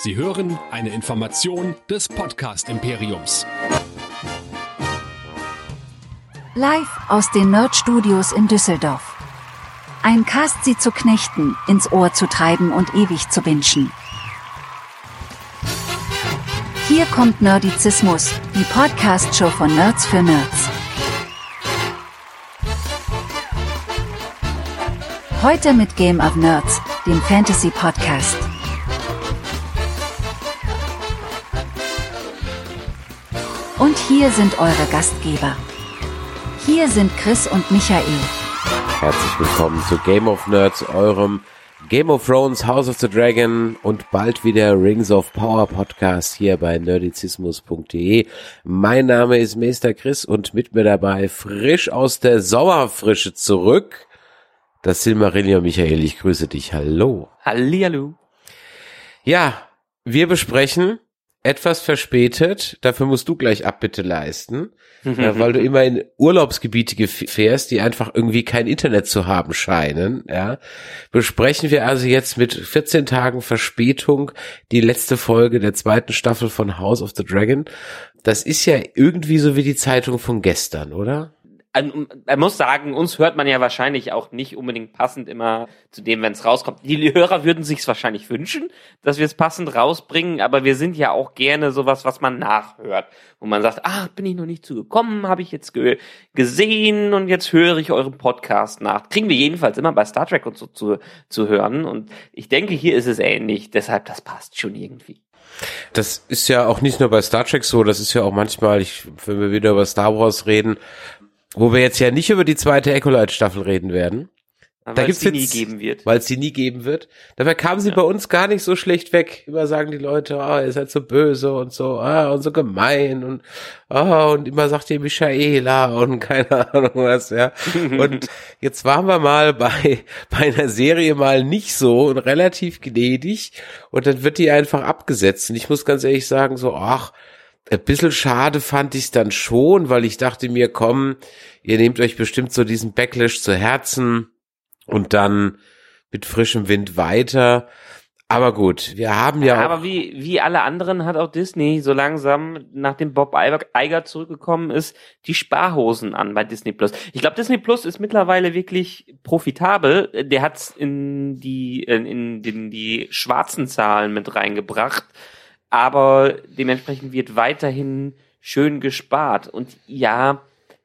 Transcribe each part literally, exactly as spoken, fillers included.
Sie hören eine Information des Podcast-Imperiums. Live aus den Nerd-Studios in Düsseldorf. Ein Cast, Sie zu knechten, ins Ohr zu treiben und ewig zu bingen. Hier kommt Nerdizismus, die Podcast-Show von Nerds für Nerds. Heute mit Game of Nerds, dem Fantasy-Podcast. Und hier sind eure Gastgeber. Hier sind Chris und Michael. Herzlich willkommen zu Game of Nerds, eurem Game of Thrones, House of the Dragon und bald wieder Rings of Power Podcast hier bei nerdizismus punkt de. Mein Name ist Meister Chris und mit mir dabei frisch aus der Sommerfrische zurück, das Silmarillion Michael. Ich grüße dich. Hallo. Hallihallo. Ja, wir besprechen etwas verspätet, dafür musst du gleich Abbitte leisten, ja, weil du immer in Urlaubsgebiete fährst, die einfach irgendwie kein Internet zu haben scheinen, ja. Besprechen wir also jetzt mit vierzehn Tagen Verspätung die letzte Folge der zweiten Staffel von House of the Dragon. Das ist ja irgendwie so wie die Zeitung von gestern, oder? Man muss sagen, uns hört man ja wahrscheinlich auch nicht unbedingt passend immer zu dem, wenn es rauskommt. Die Hörer würden sich's wahrscheinlich wünschen, dass wir es passend rausbringen, aber wir sind ja auch gerne sowas, was man nachhört. Wo man sagt, ah, bin ich noch nicht zugekommen, habe ich jetzt ge- gesehen und jetzt höre ich euren Podcast nach. Kriegen wir jedenfalls immer bei Star Trek und so zu, zu hören und ich denke, hier ist es ähnlich, deshalb das passt schon irgendwie. Das ist ja auch nicht nur bei Star Trek so, das ist ja auch manchmal, ich, wenn wir wieder über Star Wars reden, wo wir jetzt ja nicht über die zweite Acolyte-Staffel reden werden. Weil es die nie geben wird. Weil es die nie geben wird. Dabei kam sie ja bei uns gar nicht so schlecht weg. Immer sagen die Leute, ah, oh, ihr seid so böse und so, ah, und so gemein und ah, oh, und immer sagt ihr Michaela und keine Ahnung was, ja. Und jetzt waren wir mal bei bei einer Serie mal nicht so und relativ gnädig und dann wird die einfach abgesetzt. Und ich muss ganz ehrlich sagen, so, ach, ein bisschen schade fand ich es dann schon, weil ich dachte mir, komm, ihr nehmt euch bestimmt so diesen Backlash zu Herzen und dann mit frischem Wind weiter. Aber gut, wir haben ja, ja auch... Aber wie wie alle anderen hat auch Disney so langsam, nachdem Bob Iger zurückgekommen ist, die Sparhosen an bei Disney Plus. Ich glaube, Disney Plus ist mittlerweile wirklich profitabel. Der hat's in die in, in, in die schwarzen Zahlen mit reingebracht. Aber dementsprechend wird weiterhin schön gespart. Und ja,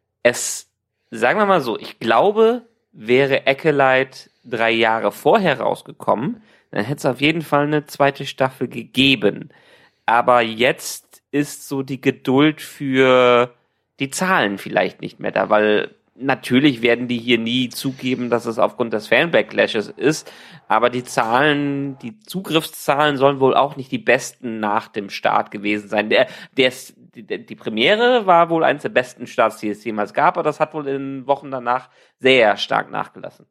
es, sagen wir mal so, ich glaube, wäre Acolyte drei Jahre vorher rausgekommen, dann hätte es auf jeden Fall eine zweite Staffel gegeben. Aber jetzt ist so die Geduld für die Zahlen vielleicht nicht mehr da, weil natürlich werden die hier nie zugeben, dass es aufgrund des Fan-Backlashes ist, aber die Zahlen, die Zugriffszahlen sollen wohl auch nicht die besten nach dem Start gewesen sein. Der, der, die, die Premiere war wohl eines der besten Starts, die es jemals gab, aber das hat wohl in den Wochen danach sehr stark nachgelassen.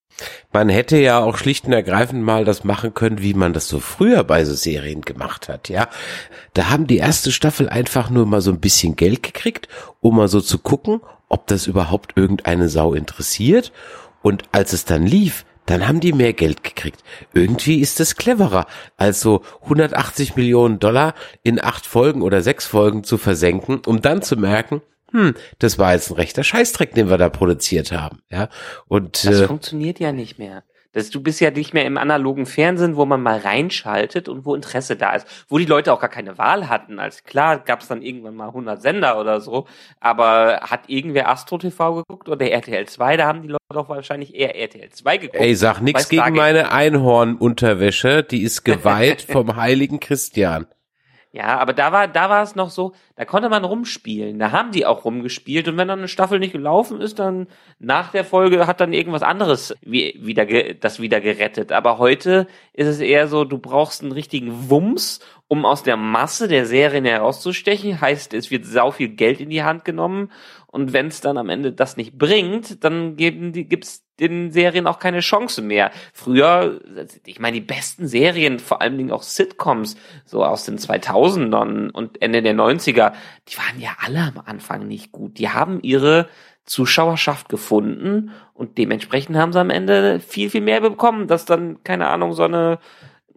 Man hätte ja auch schlicht und ergreifend mal das machen können, wie man das so früher bei so Serien gemacht hat, ja. Da haben die erste Staffel einfach nur mal so ein bisschen Geld gekriegt, um mal so zu gucken, ob das überhaupt irgendeine Sau interessiert. Und als es dann lief, dann haben die mehr Geld gekriegt. Irgendwie ist das cleverer, als so hundertachtzig Millionen Dollar in acht Folgen oder sechs Folgen zu versenken, um dann zu merken, hm, das war jetzt ein rechter Scheißdreck, den wir da produziert haben, ja. Und das äh, funktioniert ja nicht mehr. Das, du bist ja nicht mehr im analogen Fernsehen, wo man mal reinschaltet und wo Interesse da ist. Wo die Leute auch gar keine Wahl hatten. Als klar gab es dann irgendwann mal hundert Sender oder so. Aber hat irgendwer Astro T V geguckt oder R T L zwei? Da haben die Leute doch wahrscheinlich eher R T L zwei geguckt. Ey, sag nix gegen meine Einhornunterwäsche. Die ist geweiht vom heiligen Christian. Ja, aber da war, da war es noch so, da konnte man rumspielen. Da haben die auch rumgespielt. Und wenn dann eine Staffel nicht gelaufen ist, dann nach der Folge hat dann irgendwas anderes wie, wieder, das wieder gerettet. Aber heute ist es eher so, du brauchst einen richtigen Wumms, um aus der Masse der Serien herauszustechen. Heißt, es wird sau viel Geld in die Hand genommen. Und wenn es dann am Ende das nicht bringt, dann geben die, gibt's den Serien auch keine Chance mehr. Früher, ich meine, die besten Serien, vor allen Dingen auch Sitcoms, so aus den zweitausendern und Ende der neunziger, die waren ja alle am Anfang nicht gut. Die haben ihre Zuschauerschaft gefunden und dementsprechend haben sie am Ende viel, viel mehr bekommen, dass dann, keine Ahnung, so eine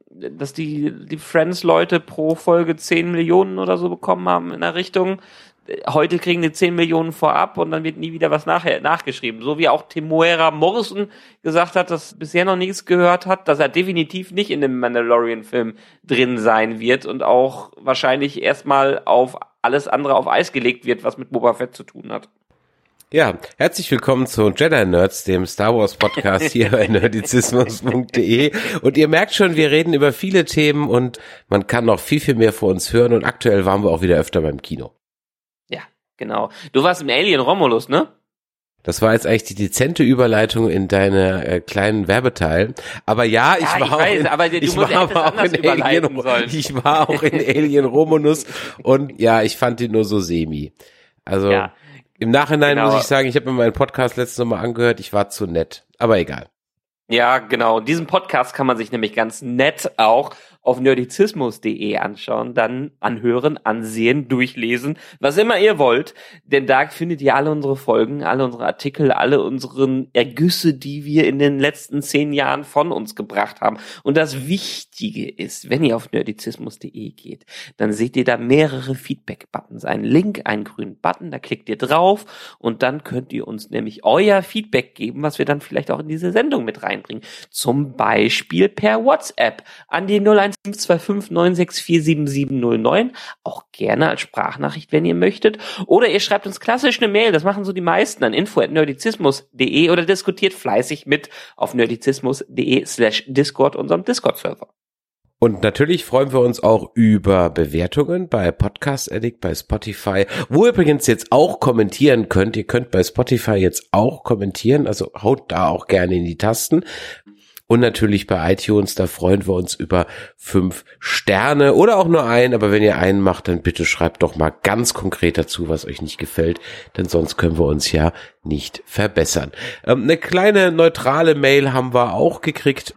dass die, die Friends-Leute pro Folge zehn Millionen oder so bekommen haben in der Richtung. Heute kriegen die zehn Millionen vorab und dann wird nie wieder was nachher nachgeschrieben. So wie auch Temuera Morrison gesagt hat, dass bisher noch nichts gehört hat, dass er definitiv nicht in dem Mandalorian-Film drin sein wird und auch wahrscheinlich erstmal auf alles andere auf Eis gelegt wird, was mit Boba Fett zu tun hat. Ja, herzlich willkommen zu Jedi Nerds, dem Star Wars Podcast hier bei nerdizismus punkt de. Und ihr merkt schon, wir reden über viele Themen und man kann noch viel, viel mehr vor uns hören. Und aktuell waren wir auch wieder öfter beim Kino. Ja, genau. Du warst im Alien Romulus, ne? Das war jetzt eigentlich die dezente Überleitung in deine äh, kleinen Werbeteil. Aber ja, ich ja, war ich auch weiß, in, aber du ich musst war etwas auch anders in Alien, sollen. ich war auch in Alien Romulus und ja, ich fand ihn nur so semi. Also Ja. Im Nachhinein Genau. muss ich sagen, ich habe mir meinen Podcast letztes Mal angehört, ich war zu nett, aber egal. Ja, genau. Diesen Podcast kann man sich nämlich ganz nett auch auf nerdizismus punkt de anschauen, dann anhören, ansehen, durchlesen, was immer ihr wollt, denn da findet ihr alle unsere Folgen, alle unsere Artikel, alle unseren Ergüsse, die wir in den letzten zehn Jahren von uns gebracht haben. Und das Wichtige ist, wenn ihr auf nerdizismus punkt de geht, dann seht ihr da mehrere Feedback-Buttons, einen Link, einen grünen Button, da klickt ihr drauf und dann könnt ihr uns nämlich euer Feedback geben, was wir dann vielleicht auch in diese Sendung mit reinbringen. Zum Beispiel per WhatsApp an die null eins fünf zwei fünf neun sechs vier sieben sieben null neun, auch gerne als Sprachnachricht, wenn ihr möchtet. Oder ihr schreibt uns klassisch eine Mail, das machen so die meisten, an info at nerdizismus punkt de oder diskutiert fleißig mit auf nerdizismus punkt de slash discord, unserem Discord-Server. Und natürlich freuen wir uns auch über Bewertungen bei Podcast Addict, bei Spotify, wo ihr übrigens jetzt auch kommentieren könnt. Ihr könnt bei Spotify jetzt auch kommentieren, also haut da auch gerne in die Tasten. Und natürlich bei iTunes, da freuen wir uns über fünf Sterne oder auch nur einen. Aber wenn ihr einen macht, dann bitte schreibt doch mal ganz konkret dazu, was euch nicht gefällt. Denn sonst können wir uns ja nicht verbessern. Ähm, eine kleine neutrale Mail haben wir auch gekriegt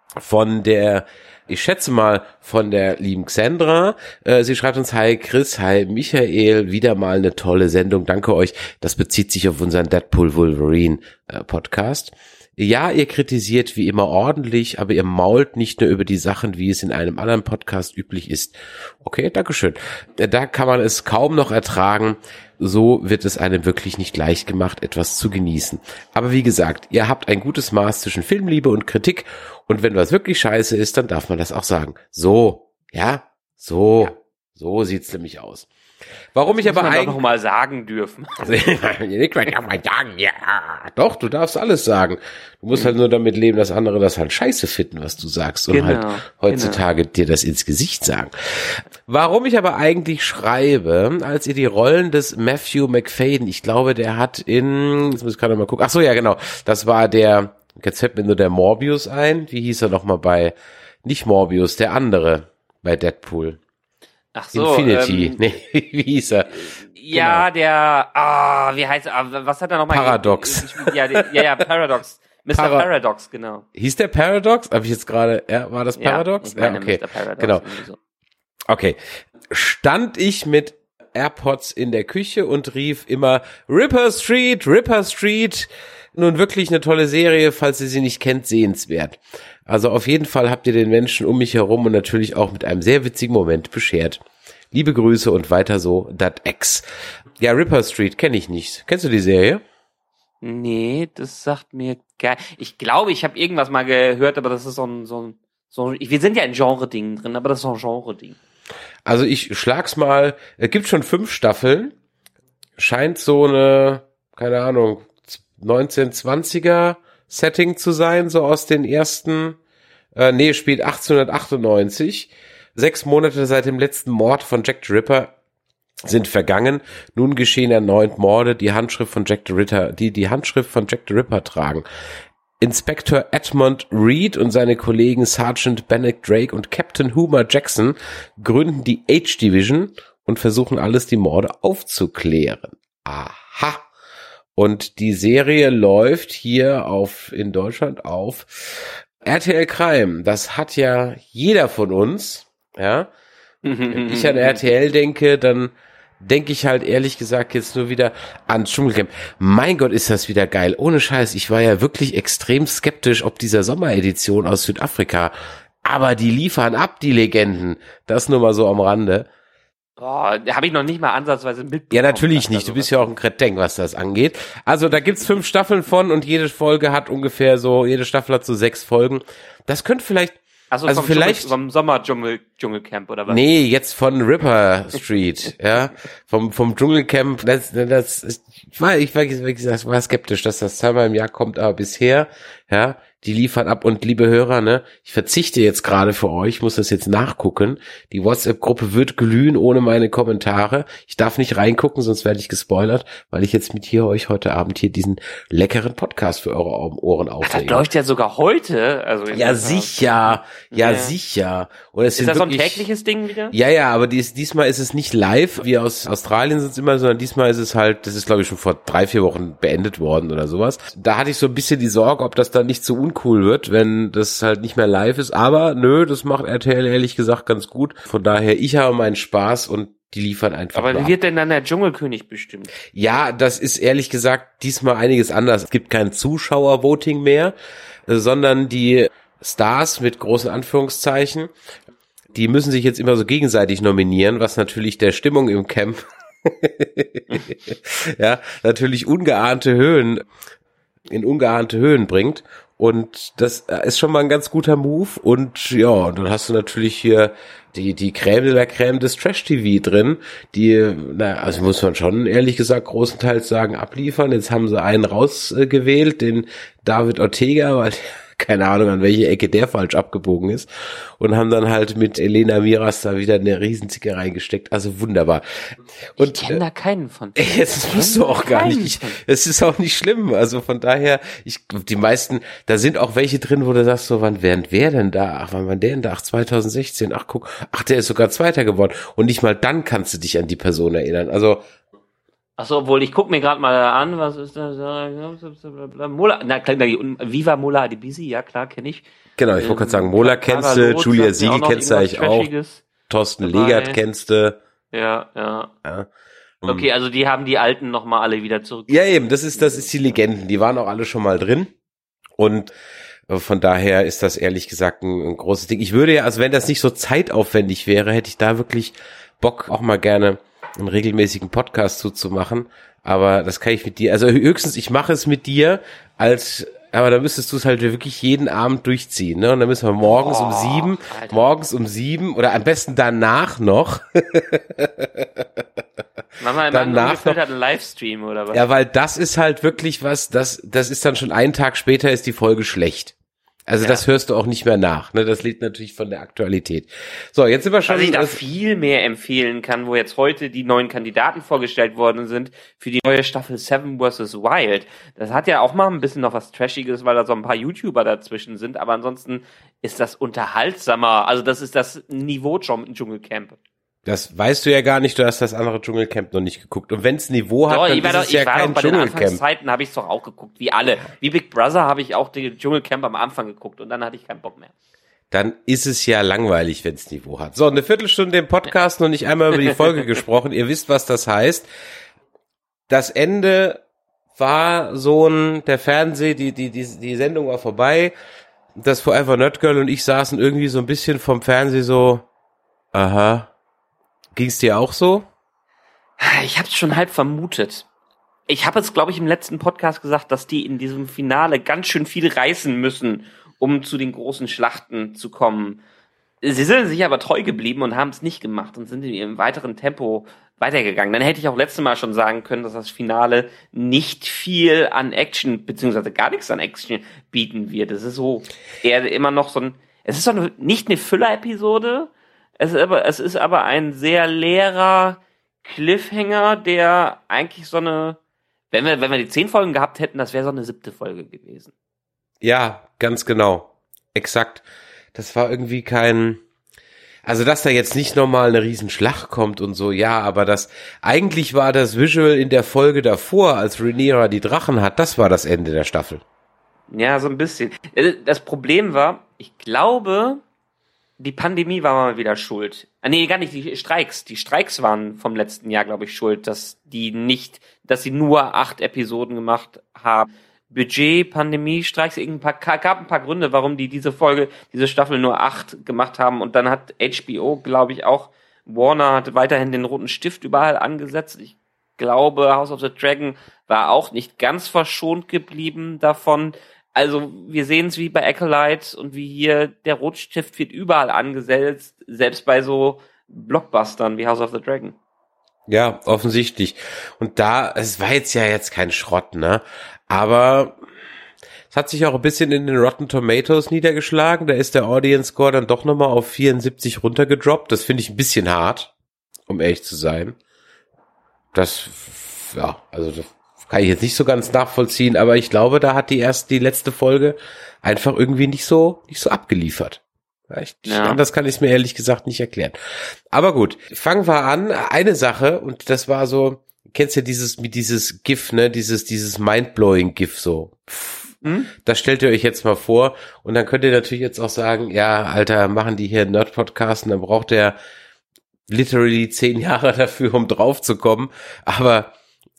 von der, ich schätze mal, von der lieben Xandra. Äh, sie schreibt uns, hi Chris, hi Michael, wieder mal eine tolle Sendung, danke euch. Das bezieht sich auf unseren Deadpool Wolverine äh, Podcast. Ja, ihr kritisiert wie immer ordentlich, aber ihr mault nicht nur über die Sachen, wie es in einem anderen Podcast üblich ist. Okay, dankeschön. Da kann man es kaum noch ertragen. So wird es einem wirklich nicht leicht gemacht, etwas zu genießen. Aber wie gesagt, ihr habt ein gutes Maß zwischen Filmliebe und Kritik. Und wenn was wirklich scheiße ist, dann darf man das auch sagen. So, ja, so, ja. So sieht's nämlich aus. Warum ich aber eigentlich noch mal sagen dürfen. Ja, doch, du darfst alles sagen. Du musst halt nur damit leben, dass andere das halt scheiße finden, was du sagst und genau, halt heutzutage genau. dir das ins Gesicht sagen. Warum ich aber eigentlich schreibe, als ihr die Rollen des Matthew McFadden, ich glaube, der hat in, jetzt muss ich gerade mal gucken, ach so, ja genau, das war der, jetzt fällt mir nur der Morbius ein, wie hieß er nochmal bei, nicht Morbius, der andere bei Deadpool. Ach so, Infinity, ähm, nee, wie hieß er? Ja, Genau. der, ah, wie heißt er, was hat er nochmal? Paradox. Ja, der, ja, ja, Paradox. Mister Para- Paradox, genau. Hieß der Paradox? Habe ich jetzt gerade, ja, war das Paradox? Ja, ich meine ja, okay. Mister Paradox, genau. irgendwie so. Okay. Stand ich mit AirPods in der Küche und rief immer Ripper Street, Ripper Street. Nun wirklich eine tolle Serie, falls ihr sie nicht kennt, sehenswert. Also auf jeden Fall habt ihr den Menschen um mich herum und natürlich auch mit einem sehr witzigen Moment beschert. Liebe Grüße und weiter so, dat Ex. Ja, Ripper Street kenne ich nicht. Kennst du die Serie? Nee, das sagt mir geil. Ich glaube, ich habe irgendwas mal gehört, aber das ist so ein, so ein, so ein, wir sind ja in Genre-Dingen drin, aber das ist so ein Genre-Ding. Also ich schlag's mal, es gibt schon fünf Staffeln, scheint so eine, keine Ahnung, neunzehnhundertzwanziger Setting zu sein, so aus den ersten, äh, nee, spielt achtzehnhundertachtundneunzig, sechs Monate seit dem letzten Mord von Jack the Ripper sind vergangen, nun geschehen erneut Morde, die Handschrift von Jack the Ripper, die die Handschrift von Jack the Ripper tragen. Inspektor Edmund Reed und seine Kollegen Sergeant Bennet Drake und Captain Homer Jackson gründen die H-Division und versuchen alles, die Morde aufzuklären. Aha. Und die Serie läuft hier auf, in Deutschland auf R T L Crime. Das hat ja jeder von uns, ja. Wenn ich an R T L denke, dann denke ich halt ehrlich gesagt jetzt nur wieder an Dschungelcamp. Mein Gott, ist das wieder geil. Ohne Scheiß, ich war ja wirklich extrem skeptisch, ob dieser Sommeredition aus Südafrika Aber die liefern ab, die Legenden. Das nur mal so am Rande. Boah, da habe ich noch nicht mal ansatzweise mitbekommen. Ja, natürlich nicht. Du bist ja auch ein Kretenk, was das angeht. Also da gibt's fünf Staffeln von und jede Folge hat ungefähr so, jede Staffel hat so sechs Folgen. Das könnte vielleicht... Also, also vom vielleicht Dschungel, vom Sommer-Dschungel, Dschungelcamp oder was? Nee, jetzt von Ripper Street, ja, vom vom Dschungelcamp. Das, das, ich war, ich war, wie gesagt, war skeptisch, dass das zweimal im Jahr kommt, aber bisher, ja, die liefern ab. Und liebe Hörer, ne, ich verzichte jetzt gerade für euch, muss das jetzt nachgucken. Die WhatsApp-Gruppe wird glühen ohne meine Kommentare. Ich darf nicht reingucken, sonst werde ich gespoilert, weil ich jetzt mit hier euch heute Abend hier diesen leckeren Podcast für eure Ohren aufnehme. Das läuft ja sogar heute. Also ja, sicher, ja, ja, sicher. Und es ist sind das wirklich, so ein tägliches Ding wieder? Ja, ja, aber dies, diesmal ist es nicht live, wie aus Australien sind es immer, sondern diesmal ist es halt, das ist glaube ich schon vor drei, vier Wochen beendet worden oder sowas. Da hatte ich so ein bisschen die Sorge, ob das dann nicht so uncool wird, wenn das halt nicht mehr live ist. Aber nö, das macht R T L ehrlich gesagt ganz gut. Von daher, ich habe meinen Spaß und die liefern einfach. Aber wie wird denn dann der Dschungelkönig bestimmt? Ja, das ist ehrlich gesagt diesmal einiges anders. Es gibt kein Zuschauervoting mehr, sondern die Stars mit großen Anführungszeichen, die müssen sich jetzt immer so gegenseitig nominieren, was natürlich der Stimmung im Camp ja, natürlich ungeahnte Höhen, in ungeahnte Höhen bringt. Und das ist schon mal ein ganz guter Move. Und ja, dann hast du natürlich hier die, die Crème de la Crème des Trash-T V drin, die, na, also muss man schon ehrlich gesagt großenteils sagen, abliefern. Jetzt haben sie einen rausgewählt, den David Ortega, weil keine Ahnung, an welche Ecke der falsch abgebogen ist. Und haben dann halt mit Elena Miras da wieder eine Riesenzicke reingesteckt. Also wunderbar. Und ich kenne da keinen von. Jetzt musst du auch gar nicht. Es ist auch nicht schlimm. Also von daher, ich, die meisten, da sind auch welche drin, wo du sagst so, wann wären wer denn da? Ach, wann war der denn da? Ach, zwanzig sechzehn. Ach, guck. Ach, der ist sogar Zweiter geworden. Und nicht mal dann kannst du dich an die Person erinnern. Also, Ach so, obwohl ich guck mir gerade mal an, was ist das? Mola, na klar, Viva Mola Adebisi, ja klar, kenne ich. Genau, ich wollte gerade sagen, Mola kennst du, Julia Siegel kennst du eigentlich auch, Thorsten Legert kennst du. Ja, ja. ja. Okay, also die haben die Alten nochmal alle wieder zurück. Ja eben, das ist, das ist die Legenden, die waren auch alle schon mal drin und von daher ist das ehrlich gesagt ein, ein großes Ding. Ich würde ja, also wenn das nicht so zeitaufwendig wäre, hätte ich da wirklich Bock, auch mal gerne einen regelmäßigen Podcast zuzumachen, aber das kann ich mit dir, also höchstens ich mache es mit dir als, aber da müsstest du es halt wirklich jeden Abend durchziehen, ne? Und dann müssen wir morgens oh, um sieben, Alter. morgens um sieben oder am besten danach noch. Mach mal danach noch einen Livestream oder was? Ja, weil das ist halt wirklich was, das, das ist dann schon einen Tag später ist die Folge schlecht. Also ja. Das hörst du auch nicht mehr nach. Ne? Das liegt natürlich von der Aktualität. So, jetzt sind wir schon... Was ich da viel mehr empfehlen kann, wo jetzt heute die neuen Kandidaten vorgestellt worden sind für die neue Staffel Seven versus. Wild. Das hat ja auch mal ein bisschen noch was Trashiges, weil da so ein paar YouTuber dazwischen sind. Aber ansonsten ist das unterhaltsamer. Also das ist das Niveau Dschungelcamp. Das weißt du ja gar nicht, du hast das andere Dschungelcamp noch nicht geguckt. Und wenn's Niveau hat, doch, dann ist doch, es ja kein Dschungelcamp. Bei den Anfangszeiten habe ich es doch auch geguckt, wie alle. Wie Big Brother habe ich auch den Dschungelcamp am Anfang geguckt und dann hatte ich keinen Bock mehr. Dann ist es ja langweilig, wenn's Niveau hat. So, eine Viertelstunde im Podcast, noch nicht einmal über die Folge gesprochen. Ihr wisst, was das heißt. Das Ende war so ein, der Fernseh, die, die, die, die Sendung war vorbei. Das Forever Nerd Girl und ich saßen irgendwie so ein bisschen vom Fernseh so, aha. Ging's dir auch so? Ich hab's schon halb vermutet. Ich habe jetzt, glaube ich, im letzten Podcast gesagt, dass die in diesem Finale ganz schön viel reißen müssen, um zu den großen Schlachten zu kommen. Sie sind sich aber treu geblieben und haben es nicht gemacht und sind in ihrem weiteren Tempo weitergegangen. Dann hätte ich auch letztes Mal schon sagen können, dass das Finale nicht viel an Action, beziehungsweise gar nichts an Action bieten wird. Es ist so eher immer noch so ein, es ist so eine, nicht eine Füller-Episode, Es ist, aber, es ist aber ein sehr leerer Cliffhanger, der eigentlich so eine, wenn wir, wenn wir die zehn Folgen gehabt hätten, das wäre so eine siebte Folge gewesen. Ja, ganz genau. Exakt. Das war irgendwie kein, also dass da jetzt nicht nochmal eine Riesenschlacht kommt und so, ja, aber das, eigentlich war das Visual in der Folge davor, als Rhaenyra die Drachen hat, das war das Ende der Staffel. Ja, so ein bisschen. Das Problem war, ich glaube, die Pandemie war mal wieder schuld. Ah, nee, gar nicht, die Streiks. Die Streiks waren vom letzten Jahr, glaube ich, schuld, dass die nicht, dass sie nur acht Episoden gemacht haben. Budget, Pandemie-Streiks, irgendein paar, gab ein paar Gründe, warum die diese Folge, diese Staffel nur acht gemacht haben. Und dann hat H B O, glaube ich, auch, Warner hat weiterhin den roten Stift überall angesetzt. Ich glaube, House of the Dragon war auch nicht ganz verschont geblieben davon. Also wir sehen es wie bei Acolyte und wie hier, der Rotstift wird überall angesetzt, selbst bei so Blockbustern wie House of the Dragon. Ja, offensichtlich. Und da, es war jetzt ja jetzt kein Schrott, ne? Aber es hat sich auch ein bisschen in den Rotten Tomatoes niedergeschlagen. Da ist der Audience Score dann doch nochmal auf vierundsiebzig runtergedroppt. Das finde ich ein bisschen hart, um ehrlich zu sein. Das, ja, also das kann ich jetzt nicht so ganz nachvollziehen, aber ich glaube, da hat die erst die letzte Folge einfach irgendwie nicht so, nicht so abgeliefert. Ich, ja. Anders kann ich es mir ehrlich gesagt nicht erklären. Aber gut, fangen wir an. Eine Sache, und das war so, kennst du ja dieses, mit dieses GIF, ne, dieses, dieses mindblowing GIF so. Hm? Das stellt ihr euch jetzt mal vor, und dann könnt ihr natürlich jetzt auch sagen, ja, Alter, machen die hier einen Nerd-Podcast, und dann braucht der literally zehn Jahre dafür, um drauf zu kommen. Aber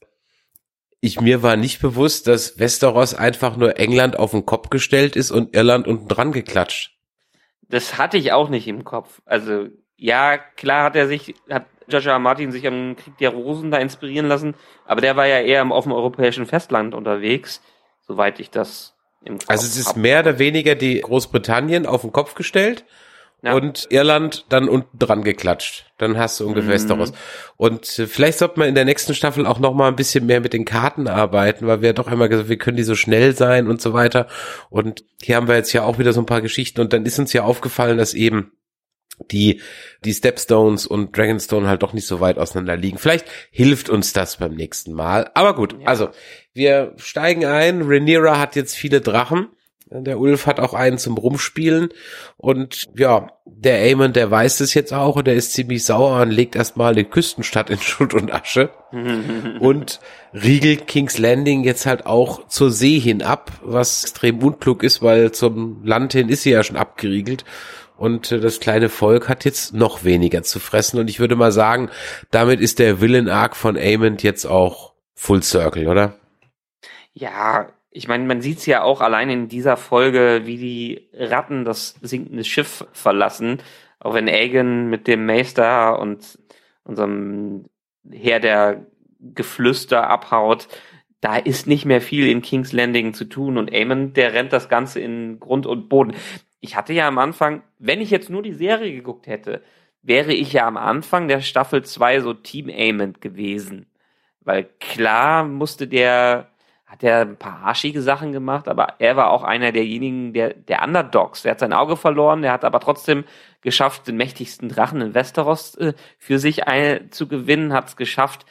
ich, mir war nicht bewusst, dass Westeros einfach nur England auf den Kopf gestellt ist und Irland unten dran geklatscht. Das hatte ich auch nicht im Kopf. Also, ja, klar hat er sich, hat George R. R. Martin sich am Krieg der Rosen da inspirieren lassen, aber der war ja eher auf dem europäischen Festland unterwegs, soweit ich das im Kopf habe. Also es ist mehr oder weniger die Großbritannien auf den Kopf gestellt, ja, und Irland dann unten dran geklatscht. Dann hast du ungefähr mhm. daraus. Und äh, vielleicht sollte man in der nächsten Staffel auch noch mal ein bisschen mehr mit den Karten arbeiten, weil wir doch immer gesagt, wir können die so schnell sein und so weiter. Und hier haben wir jetzt ja auch wieder so ein paar Geschichten. Und dann ist uns ja aufgefallen, dass eben die die Stepstones und Dragonstone halt doch nicht so weit auseinander liegen. Vielleicht hilft uns das beim nächsten Mal. Aber gut, ja. Also wir steigen ein. Rhaenyra hat jetzt viele Drachen. Der Ulf hat auch einen zum Rumspielen, und ja, der Aemon, der weiß es jetzt auch, und der ist ziemlich sauer und legt erstmal die Küstenstadt in Schutt und Asche und riegelt King's Landing jetzt halt auch zur See hin ab, was extrem unklug ist, weil zum Land hin ist sie ja schon abgeriegelt, und das kleine Volk hat jetzt noch weniger zu fressen, und ich würde mal sagen, damit ist der Villain-Arc von Aemon jetzt auch Full Circle, oder? Ja, ich meine, man sieht's ja auch allein in dieser Folge, wie die Ratten das sinkende Schiff verlassen. Auch wenn Aegon mit dem Maester und unserem Heer der Geflüster abhaut, da ist nicht mehr viel in King's Landing zu tun. Und Aemon, der rennt das Ganze in Grund und Boden. Ich hatte ja am Anfang, wenn ich jetzt nur die Serie geguckt hätte, wäre ich ja am Anfang der Staffel zwei so Team Aemon gewesen. Weil klar musste der... hat er ein paar arschige Sachen gemacht, aber er war auch einer derjenigen, der, der Underdogs. Der hat sein Auge verloren, der hat aber trotzdem geschafft, den mächtigsten Drachen in Westeros äh, für sich ein, zu gewinnen, hat es geschafft,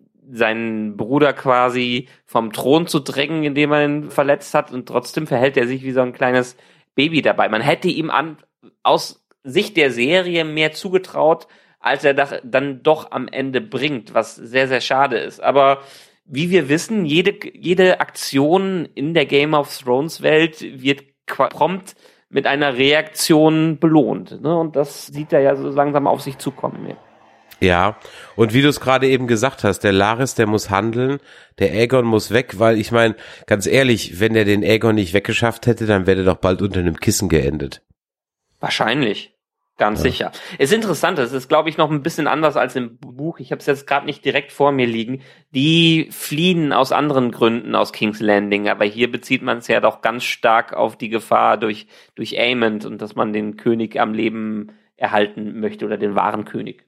seinen Bruder quasi vom Thron zu drängen, indem er ihn verletzt hat, und trotzdem verhält er sich wie so ein kleines Baby dabei. Man hätte ihm an, aus Sicht der Serie mehr zugetraut, als er das dann doch am Ende bringt, was sehr, sehr schade ist. Aber wie wir wissen, jede, jede Aktion in der Game of Thrones Welt wird prompt mit einer Reaktion belohnt, ne? Und das sieht er ja so langsam auf sich zukommen. Ja, und wie du es gerade eben gesagt hast, der Larys, der muss handeln, der Aegon muss weg, weil ich meine, ganz ehrlich, wenn er den Aegon nicht weggeschafft hätte, dann wäre er doch bald unter einem Kissen geendet. Wahrscheinlich. Ganz ja. sicher. Es ist interessant, es ist, glaube ich, noch ein bisschen anders als im Buch. Ich habe es jetzt gerade nicht direkt vor mir liegen. Die fliehen aus anderen Gründen aus King's Landing, aber hier bezieht man es ja doch ganz stark auf die Gefahr durch durch Aemond und dass man den König am Leben erhalten möchte oder den wahren König.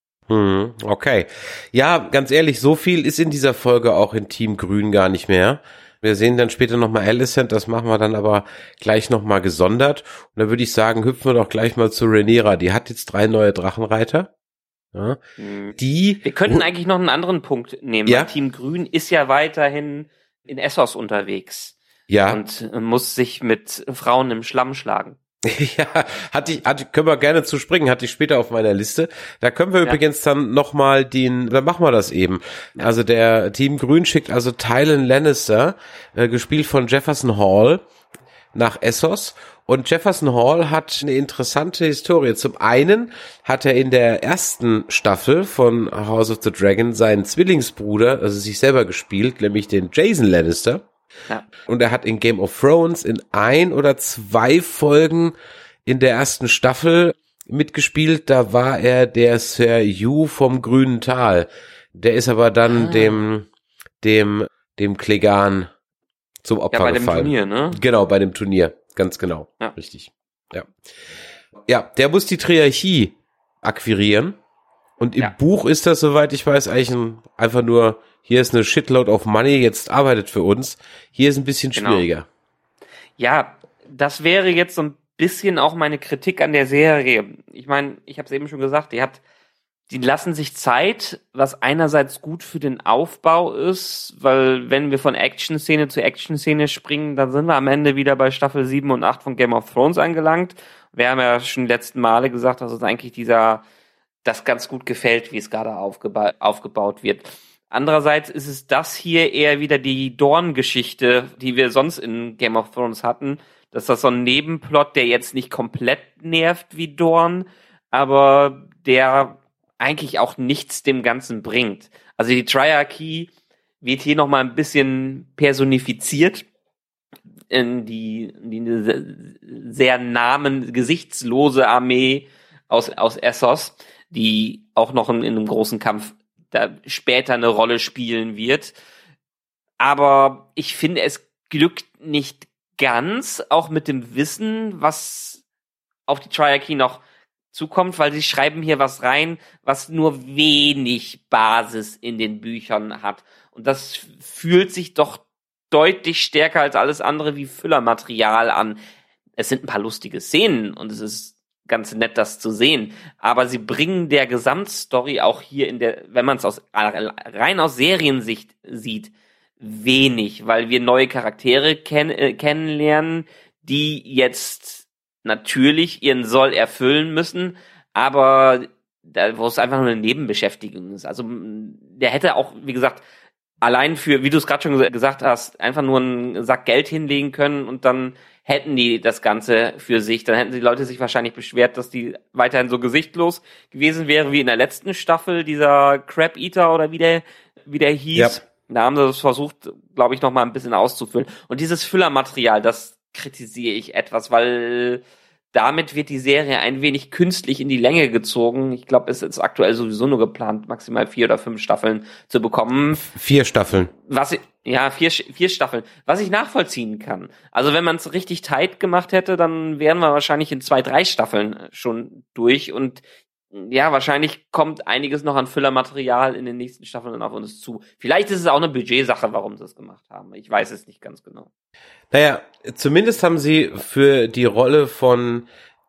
Hm, okay. Ja, ganz ehrlich, so viel ist in dieser Folge auch in Team Grün gar nicht mehr. Wir sehen dann später nochmal Alicent, das machen wir dann aber gleich nochmal gesondert. Und da würde ich sagen, hüpfen wir doch gleich mal zu Rhaenyra. Die hat jetzt drei neue Drachenreiter. Ja, die. Wir könnten eigentlich noch einen anderen Punkt nehmen. Ja? Team Grün ist ja weiterhin in Essos unterwegs. Ja. Und muss sich mit Frauen im Schlamm schlagen. Ja, hatte ich, hatte, können wir gerne zu springen, hatte ich später auf meiner Liste. Da können wir ja. übrigens dann nochmal den, dann machen wir das eben. Ja. Also der Team Grün schickt also Tyrion Lannister, äh, gespielt von Jefferson Hall, nach Essos. Und Jefferson Hall hat eine interessante Historie. Zum einen hat er in der ersten Staffel von House of the Dragon seinen Zwillingsbruder, also sich selber gespielt, nämlich den Jason Lannister. Ja. Und er hat in Game of Thrones in ein oder zwei Folgen in der ersten Staffel mitgespielt. Da war er der Sir Hugh vom Grünen Tal. Der ist aber dann ah. dem, dem, dem Clegane zum Opfer gefallen. Ja, bei gefallen. dem Turnier, ne? Genau, bei dem Turnier. Ganz genau. Ja. Richtig. Ja. Ja, der muss die Triarchie akquirieren. Und im ja. Buch ist das, soweit ich weiß, eigentlich ein, einfach nur, hier ist eine Shitload of Money, jetzt arbeitet für uns. Hier ist ein bisschen genau. schwieriger. Ja, das wäre jetzt so ein bisschen auch meine Kritik an der Serie. Ich meine, ich habe es eben schon gesagt, die hat, die lassen sich Zeit, was einerseits gut für den Aufbau ist, weil wenn wir von Action-Szene zu Action-Szene springen, dann sind wir am Ende wieder bei Staffel sieben und acht von Game of Thrones angelangt. Wir haben ja schon die letzten Male gesagt, dass uns eigentlich dieser, das ganz gut gefällt, wie es gerade aufgeba- aufgebaut wird. Andererseits ist es das hier eher wieder die Dorn-Geschichte, die wir sonst in Game of Thrones hatten. Dass das so ein Nebenplot, der jetzt nicht komplett nervt wie Dorn, aber der eigentlich auch nichts dem Ganzen bringt. Also die Triarchie wird hier nochmal ein bisschen personifiziert in die, in die sehr namen, gesichtslose Armee aus, aus Essos, die auch noch in, in einem großen Kampf da später eine Rolle spielen wird. Aber ich finde, es glückt nicht ganz, auch mit dem Wissen, was auf die Triarchie noch zukommt, weil sie schreiben hier was rein, was nur wenig Basis in den Büchern hat. Und das fühlt sich doch deutlich stärker als alles andere wie Füllermaterial an. Es sind ein paar lustige Szenen und es ist ganz nett, das zu sehen. Aber sie bringen der Gesamtstory auch hier in der, wenn man es aus rein aus Seriensicht sieht, wenig, weil wir neue Charaktere kenn- äh, kennenlernen, die jetzt natürlich ihren Soll erfüllen müssen, aber da, wo es einfach nur eine Nebenbeschäftigung ist. Also der hätte auch, wie gesagt, allein für, wie du es gerade schon gesagt hast, einfach nur einen Sack Geld hinlegen können und dann hätten die das Ganze für sich. Dann hätten die Leute sich wahrscheinlich beschwert, dass die weiterhin so gesichtlos gewesen wäre wie in der letzten Staffel, dieser Crab Eater oder wie der, wie der hieß. Ja. Da haben sie das versucht, glaube ich, noch mal ein bisschen auszufüllen. Und dieses Füllermaterial, das kritisiere ich etwas, weil damit wird die Serie ein wenig künstlich in die Länge gezogen. Ich glaube, es ist aktuell sowieso nur geplant, maximal vier oder fünf Staffeln zu bekommen. Vier Staffeln. Was ich, ja, vier, vier Staffeln. Was ich nachvollziehen kann. Also wenn man es richtig tight gemacht hätte, dann wären wir wahrscheinlich in zwei, drei Staffeln schon durch und ja, wahrscheinlich kommt einiges noch an Füllermaterial in den nächsten Staffeln auf uns zu. Vielleicht ist es auch eine Budgetsache, warum sie es gemacht haben. Ich weiß es nicht ganz genau. Naja, zumindest haben sie für die Rolle von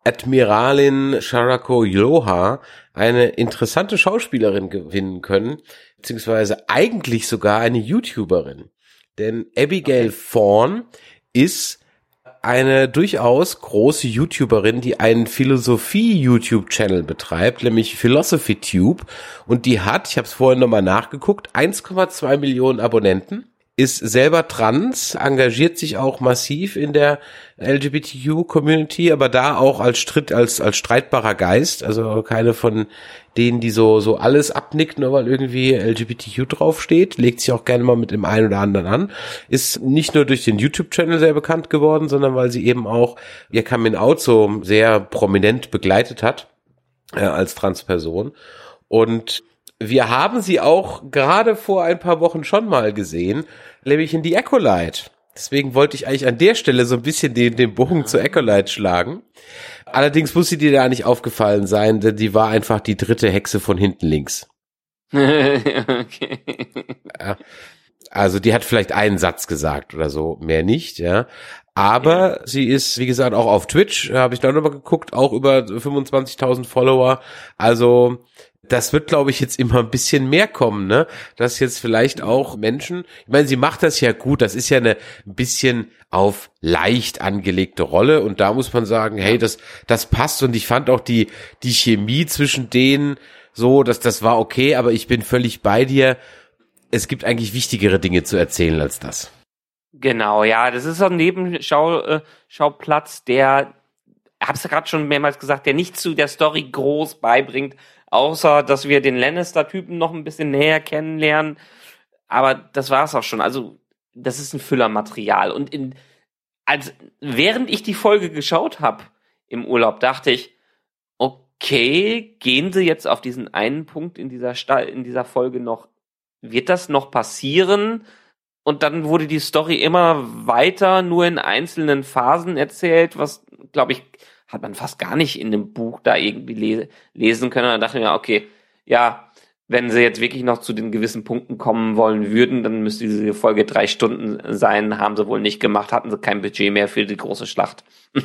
Admiralin Sharako Yoha eine interessante Schauspielerin gewinnen können, beziehungsweise eigentlich sogar eine YouTuberin. Denn Abigail okay. Thorne ist eine durchaus große YouTuberin, die einen Philosophie-YouTube-Channel betreibt, nämlich PhilosophyTube. Und die hat, ich habe es vorhin nochmal nachgeguckt, eins Komma zwei Millionen Abonnenten, ist selber trans, engagiert sich auch massiv in der L G B T Q-Community, aber da auch als Stritt, als als streitbarer Geist, also keine von denen, die so so alles abnickt, nur weil irgendwie L G B T Q draufsteht, legt sich auch gerne mal mit dem einen oder anderen an, ist nicht nur durch den YouTube-Channel sehr bekannt geworden, sondern weil sie eben auch ihr Coming-out so sehr prominent begleitet hat, äh, als Transperson. Und wir haben sie auch gerade vor ein paar Wochen schon mal gesehen, nämlich in The Acolyte. Deswegen wollte ich eigentlich an der Stelle so ein bisschen den, den Bogen zu Acolyte schlagen. Allerdings muss sie dir da nicht aufgefallen sein, denn die war einfach die dritte Hexe von hinten links. Okay. Ja, also die hat vielleicht einen Satz gesagt oder so, mehr nicht, ja. Aber ja. Sie ist, wie gesagt, auch auf Twitch, habe ich da nochmal geguckt, auch über fünfundzwanzigtausend Follower. Also das wird, glaube ich, jetzt immer ein bisschen mehr kommen, ne? Dass jetzt vielleicht auch Menschen, ich meine, sie macht das ja gut, das ist ja eine ein bisschen auf leicht angelegte Rolle und da muss man sagen, hey, das das passt und ich fand auch die die Chemie zwischen denen so, dass das war okay, aber ich bin völlig bei dir. Es gibt eigentlich wichtigere Dinge zu erzählen als das. Genau, ja, das ist so ein Nebenschauplatz, der, hab's ja gerade schon mehrmals gesagt, der nicht zu der Story groß beibringt, außer dass wir den Lannister-Typen noch ein bisschen näher kennenlernen. Aber das war's auch schon. Also das ist ein Füllermaterial. Und in, als, während ich die Folge geschaut habe im Urlaub, dachte ich, okay, gehen sie jetzt auf diesen einen Punkt in dieser Sta- in dieser Folge noch, wird das noch passieren? Und dann wurde die Story immer weiter, nur in einzelnen Phasen erzählt, was, glaube ich, hat man fast gar nicht in dem Buch da irgendwie le- lesen können. Und dann dachte ich mir, okay, ja, wenn sie jetzt wirklich noch zu den gewissen Punkten kommen wollen würden, dann müsste diese Folge drei Stunden sein, haben sie wohl nicht gemacht, hatten sie kein Budget mehr für die große Schlacht.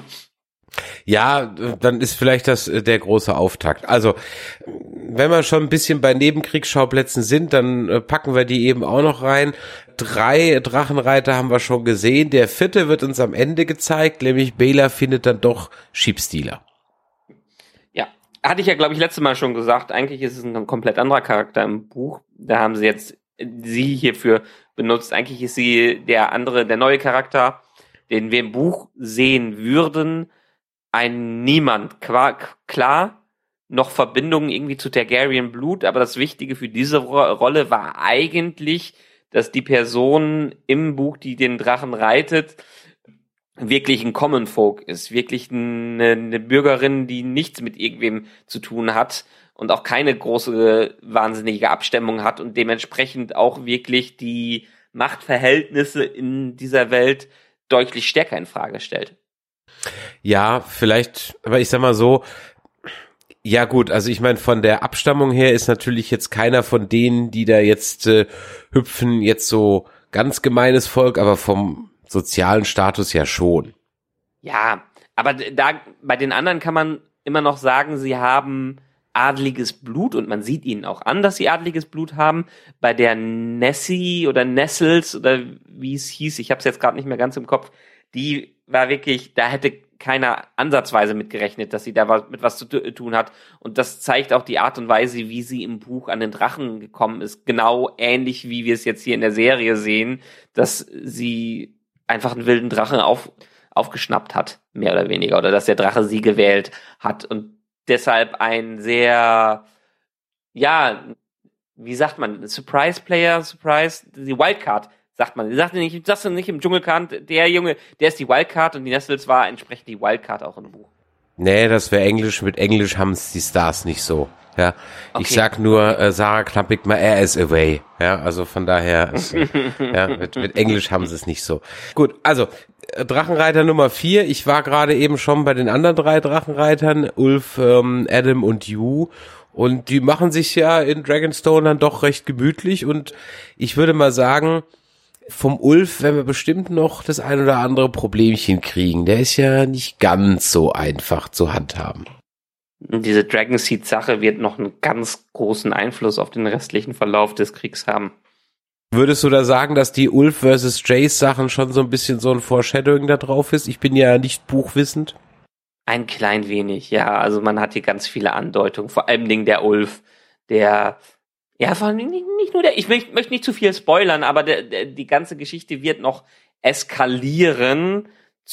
Ja, dann ist vielleicht das äh, der große Auftakt. Also, wenn wir schon ein bisschen bei Nebenkriegsschauplätzen sind, dann äh, packen wir die eben auch noch rein. Drei Drachenreiter haben wir schon gesehen. Der vierte wird uns am Ende gezeigt, nämlich Baela findet dann doch Sheepstealer. Ja, hatte ich ja, glaube ich, letztes Mal schon gesagt. Eigentlich ist es ein komplett anderer Charakter im Buch. Da haben sie jetzt sie hierfür benutzt. Eigentlich ist sie der andere, der neue Charakter, den wir im Buch sehen würden. Ein Niemand, klar, noch Verbindungen irgendwie zu Targaryen Blut, aber das Wichtige für diese Ro- Rolle war eigentlich, dass die Person im Buch, die den Drachen reitet, wirklich ein Common Folk ist, wirklich eine, eine Bürgerin, die nichts mit irgendwem zu tun hat und auch keine große, wahnsinnige Abstammung hat und dementsprechend auch wirklich die Machtverhältnisse in dieser Welt deutlich stärker in Frage stellt. Ja, vielleicht, aber ich sag mal so, ja gut, also ich meine, von der Abstammung her ist natürlich jetzt keiner von denen, die da jetzt äh, hüpfen, jetzt so ganz gemeines Volk, aber vom sozialen Status ja schon. Ja, aber da bei den anderen kann man immer noch sagen, sie haben adliges Blut und man sieht ihnen auch an, dass sie adliges Blut haben. Bei der Nessie oder Nessels oder wie es hieß, ich habe es jetzt gerade nicht mehr ganz im Kopf, die war wirklich, da hätte keiner ansatzweise mitgerechnet, dass sie da was, mit was zu t- tun hat. Und das zeigt auch die Art und Weise, wie sie im Buch an den Drachen gekommen ist. Genau ähnlich, wie wir es jetzt hier in der Serie sehen, dass sie einfach einen wilden Drachen auf, aufgeschnappt hat, mehr oder weniger. Oder dass der Drache sie gewählt hat. Und deshalb ein sehr, ja, wie sagt man, Surprise-Player, Surprise, die Wildcard, sagt man. Sie sagte nicht, sagst du nicht im Dschungelcard, der Junge, der ist die Wildcard und die Nestles war entsprechend die Wildcard auch im Buch. Nee, das wäre Englisch. Mit Englisch haben es die Stars nicht so. Ja, okay. Ich sag nur, äh, Sarah Knappig mal, er is away. Ja, also von daher, ist, ja, mit, mit Englisch haben sie es nicht so. Gut, also äh, Drachenreiter Nummer vier. Ich war gerade eben schon bei den anderen drei Drachenreitern, Ulf, ähm, Adam und Hugh. Und die machen sich ja in Dragonstone dann doch recht gemütlich. Und ich würde mal sagen, vom Ulf werden wir bestimmt noch das ein oder andere Problemchen kriegen. Der ist ja nicht ganz so einfach zu handhaben. Diese Dragonseed-Sache wird noch einen ganz großen Einfluss auf den restlichen Verlauf des Kriegs haben. Würdest du da sagen, dass die Ulf versus Jace Sachen schon so ein bisschen so ein Foreshadowing da drauf ist? Ich bin ja nicht buchwissend. Ein klein wenig, ja. Also man hat hier ganz viele Andeutungen. Vor allem Dingen der Ulf, der Ja, vor allem nicht, nicht nur der, ich möchte, möchte nicht zu viel spoilern, aber der, der, die ganze Geschichte wird noch eskalieren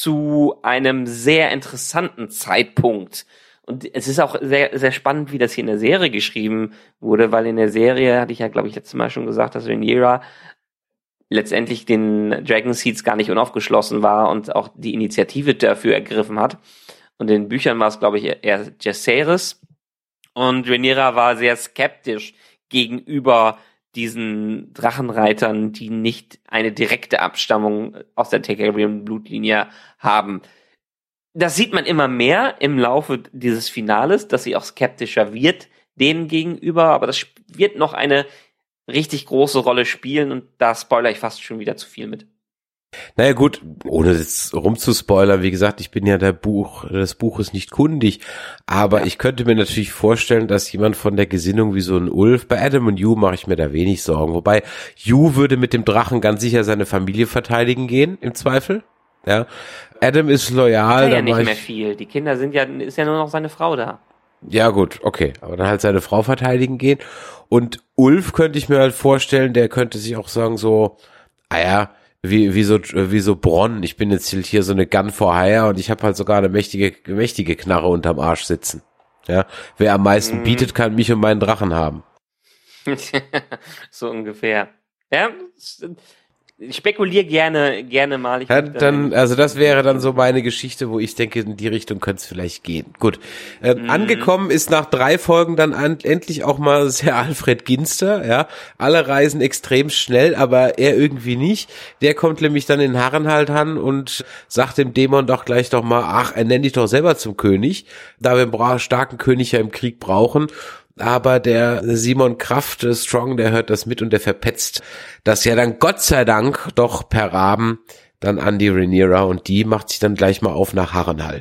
zu einem sehr interessanten Zeitpunkt. Und es ist auch sehr, sehr spannend, wie das hier in der Serie geschrieben wurde, weil in der Serie, hatte ich ja, glaube ich, letztes Mal schon gesagt, dass Rhaenyra letztendlich den Dragonseeds gar nicht unaufgeschlossen war und auch die Initiative dafür ergriffen hat. Und in den Büchern war es, glaube ich, eher Jacaerys. Und Rhaenyra war sehr skeptisch gegenüber diesen Drachenreitern, die nicht eine direkte Abstammung aus der Targaryen-Blutlinie haben. Das sieht man immer mehr im Laufe dieses Finales, dass sie auch skeptischer wird denen gegenüber, aber das wird noch eine richtig große Rolle spielen und da spoilere ich fast schon wieder zu viel mit. Naja gut, ohne jetzt rumzuspoilern, wie gesagt, ich bin ja der Buch, des Buches nicht kundig, aber ja. Ich könnte mir natürlich vorstellen, dass jemand von der Gesinnung wie so ein Ulf, bei Adam und Hugh mache ich mir da wenig Sorgen, wobei Hugh würde mit dem Drachen ganz sicher seine Familie verteidigen gehen, im Zweifel, ja. Adam ist loyal. Ja, ja nicht mehr viel, die Kinder sind ja, ist ja nur noch seine Frau da. Ja gut, okay, aber dann halt seine Frau verteidigen gehen und Ulf könnte ich mir halt vorstellen, der könnte sich auch sagen so, ah ja, Wie, wie so, wie so Bronn. Ich bin jetzt hier so eine Gun for Hire und ich habe halt sogar eine mächtige, mächtige Knarre unterm Arsch sitzen. Ja, wer am meisten mm. bietet, kann mich und meinen Drachen haben. So ungefähr. Ja, Ich spekuliere gerne, gerne mal. Ich Ja, dann, also das wäre dann so meine Geschichte, wo ich denke, in die Richtung könnte es vielleicht gehen. Gut. Ähm, mhm. Angekommen ist nach drei Folgen dann an, endlich auch mal Sir Alfred Ginster, ja. Alle reisen extrem schnell, aber er irgendwie nicht. Der kommt nämlich dann in Harrenhal an und sagt dem Dämon doch gleich doch mal, ach, er nennt dich doch selber zum König, da wir einen starken König ja im Krieg brauchen. Aber der Simon Kraft, der Strong, der hört das mit und der verpetzt das ja dann Gott sei Dank doch per Raben dann an die Rhaenyra und die macht sich dann gleich mal auf nach Harrenhal.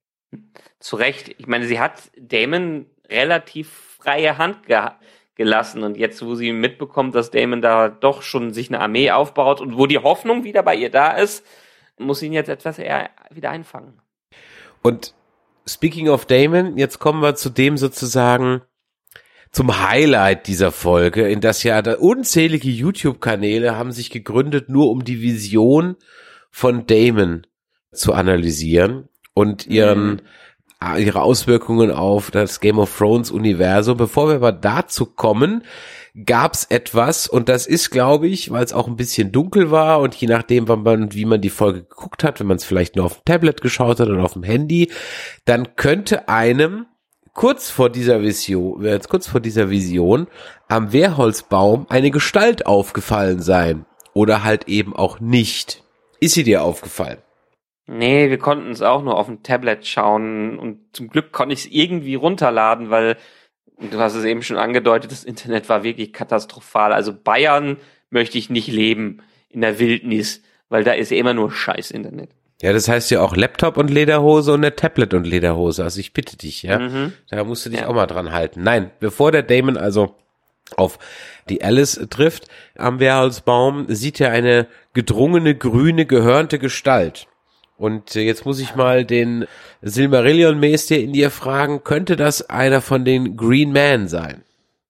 Zu Recht. Ich meine, sie hat Daemon relativ freie Hand ge- gelassen und jetzt, wo sie mitbekommt, dass Daemon da doch schon sich eine Armee aufbaut und wo die Hoffnung wieder bei ihr da ist, muss sie ihn jetzt etwas eher wieder einfangen. Und speaking of Daemon, jetzt kommen wir zu dem sozusagen zum Highlight dieser Folge, in das ja unzählige YouTube-Kanäle haben sich gegründet, nur um die Vision von Daemon zu analysieren und ihren mhm. ihre Auswirkungen auf das Game of Thrones Universum. Bevor wir aber dazu kommen, gab's etwas, und das ist, glaube ich, weil es auch ein bisschen dunkel war und je nachdem, wann man, wie man die Folge geguckt hat, wenn man es vielleicht nur auf dem Tablet geschaut hat oder auf dem Handy, dann könnte einem kurz vor dieser Vision, äh, kurz vor dieser Vision am Wehrholzbaum eine Gestalt aufgefallen sein. Oder halt eben auch nicht. Ist sie dir aufgefallen? Nee, wir konnten es auch nur auf dem Tablet schauen und zum Glück konnte ich es irgendwie runterladen, weil, du hast es eben schon angedeutet, das Internet war wirklich katastrophal. Also Bayern möchte ich nicht leben in der Wildnis, weil da ist immer nur scheiß Internet. Ja, das heißt ja auch Laptop und Lederhose und eine Tablet und Lederhose. Also ich bitte dich, ja. Mhm. Da musst du dich ja auch mal dran halten. Nein, bevor der Daemon also auf die Alice trifft am Wehrholzbaum, sieht er eine gedrungene, grüne, gehörnte Gestalt. Und jetzt muss ich mal den Silmarillion-Meister in dir fragen, könnte das einer von den Green Men sein?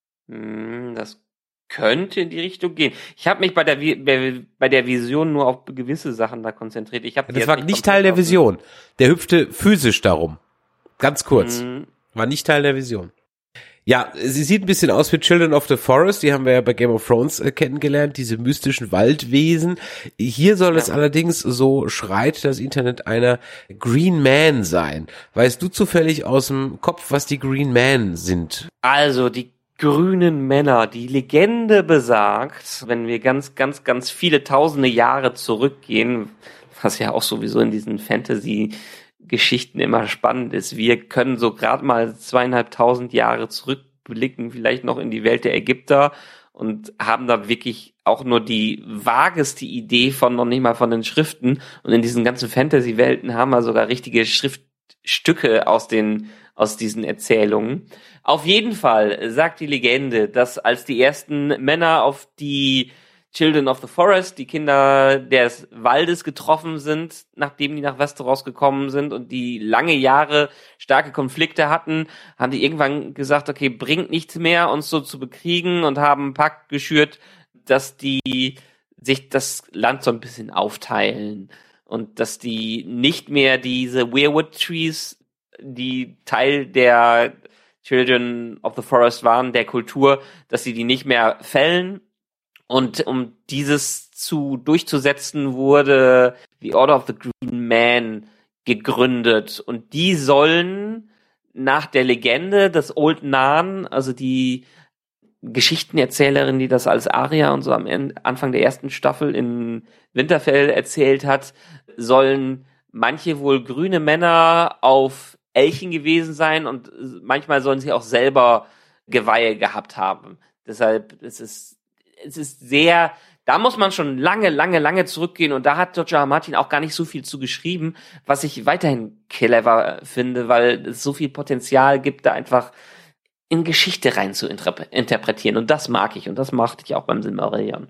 Das könnte in die Richtung gehen. Ich habe mich bei der bei der Vision nur auf gewisse Sachen da konzentriert. Ich habe das war nicht, nicht Teil der Vision. Der hüpfte physisch darum. Ganz kurz. Mhm. War nicht Teil der Vision. Ja, sie sieht ein bisschen aus wie Children of the Forest, die haben wir ja bei Game of Thrones äh, kennengelernt, diese mystischen Waldwesen. Hier soll ja. es allerdings, so schreit das Internet, einer Green Man sein. Weißt du zufällig aus dem Kopf, was die Green Men sind? Also, die grünen Männer, die Legende besagt, wenn wir ganz, ganz, ganz viele tausende Jahre zurückgehen, was ja auch sowieso in diesen Fantasy Geschichten immer spannend ist. Wir können so gerade mal zweieinhalbtausend Jahre zurückblicken, vielleicht noch in die Welt der Ägypter und haben da wirklich auch nur die vageste Idee von, noch nicht mal von den Schriften. Und in diesen ganzen Fantasy-Welten haben wir sogar richtige Schriftstücke aus den, aus diesen Erzählungen. Auf jeden Fall sagt die Legende, dass als die ersten Männer auf die Children of the Forest, die Kinder des Waldes getroffen sind, nachdem die nach Westeros gekommen sind und die lange Jahre starke Konflikte hatten, haben die irgendwann gesagt, okay, bringt nichts mehr, uns so zu bekriegen und haben einen Pakt geschürt, dass die sich das Land so ein bisschen aufteilen und dass die nicht mehr diese Weirwood Trees, die Teil der Children of the Forest waren, der Kultur, dass sie die nicht mehr fällen. Und um dieses zu durchzusetzen, wurde die Order of the Green Man gegründet. Und die sollen nach der Legende des Old Nan, also die Geschichtenerzählerin, die das als Arya und so am Ende, Anfang der ersten Staffel in Winterfell erzählt hat, sollen manche wohl grüne Männer auf Elchen gewesen sein und manchmal sollen sie auch selber Geweihe gehabt haben. Deshalb ist es Es ist sehr, da muss man schon lange, lange, lange zurückgehen und da hat George R. R. Martin auch gar nicht so viel zu geschrieben, was ich weiterhin clever finde, weil es so viel Potenzial gibt, da einfach in Geschichte rein zu interpretieren und das mag ich und das machte ich auch beim Silmarillion.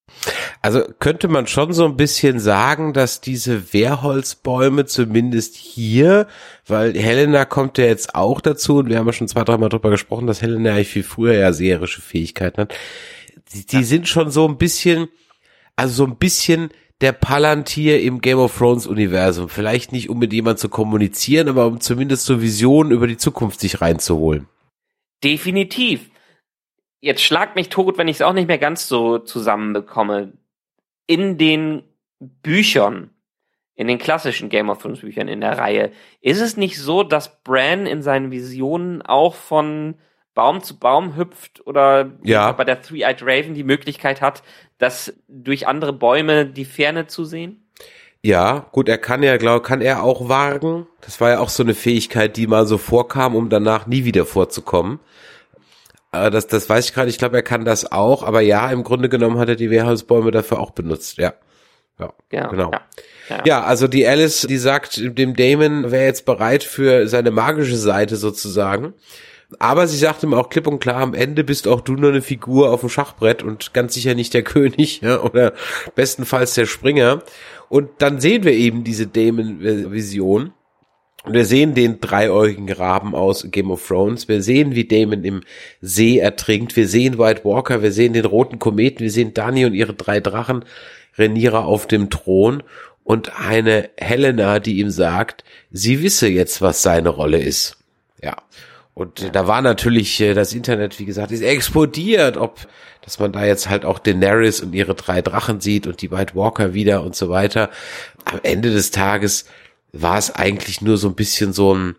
Also könnte man schon so ein bisschen sagen, dass diese Wehrholzbäume zumindest hier, weil Helena kommt ja jetzt auch dazu und wir haben ja schon zwei, dreimal drüber gesprochen, dass Helena eigentlich viel früher ja seherische Fähigkeiten hat. Die, die ja. sind schon so ein bisschen, also so ein bisschen der Palantir im Game of Thrones Universum. Vielleicht nicht, um mit jemandem zu kommunizieren, aber um zumindest so Visionen über die Zukunft sich reinzuholen. Definitiv. Jetzt schlag mich tot, wenn ich es auch nicht mehr ganz so zusammenbekomme. in den Büchern, in den klassischen Game of Thrones Büchern in der Reihe, ist es nicht so, dass Bran in seinen Visionen auch von Baum zu Baum hüpft oder ja. bei der Three-Eyed Raven die Möglichkeit hat, das durch andere Bäume die Ferne zu sehen? Ja, gut, er kann ja, glaube kann er auch wagen. Das war ja auch so eine Fähigkeit, die mal so vorkam, um danach nie wieder vorzukommen. Äh, das, das weiß ich gerade. Ich glaube, er kann das auch. Aber ja, im Grunde genommen hat er die Wehrholzbäume dafür auch benutzt. Ja, ja, ja genau. Ja. Ja. ja, also die Alice, die sagt, dem Daemon wäre jetzt bereit für seine magische Seite sozusagen. Aber sie sagt ihm auch klipp und klar, am Ende bist auch du nur eine Figur auf dem Schachbrett und ganz sicher nicht der König, ja, oder bestenfalls der Springer. Und dann sehen wir eben diese Daemon-Vision. Und wir sehen den dreiäugigen Raben aus Game of Thrones. Wir sehen, wie Daemon im See ertrinkt. Wir sehen White Walker. Wir sehen den roten Kometen. Wir sehen Dany und ihre drei Drachen, Rhaenyra auf dem Thron. Und eine Helena, die ihm sagt, sie wisse jetzt, was seine Rolle ist. Ja. Und ja. da war natürlich das Internet, wie gesagt, ist explodiert, ob, dass man da jetzt halt auch Daenerys und ihre drei Drachen sieht und die White Walker wieder und so weiter. Am Ende des Tages war es eigentlich nur so ein bisschen so ein,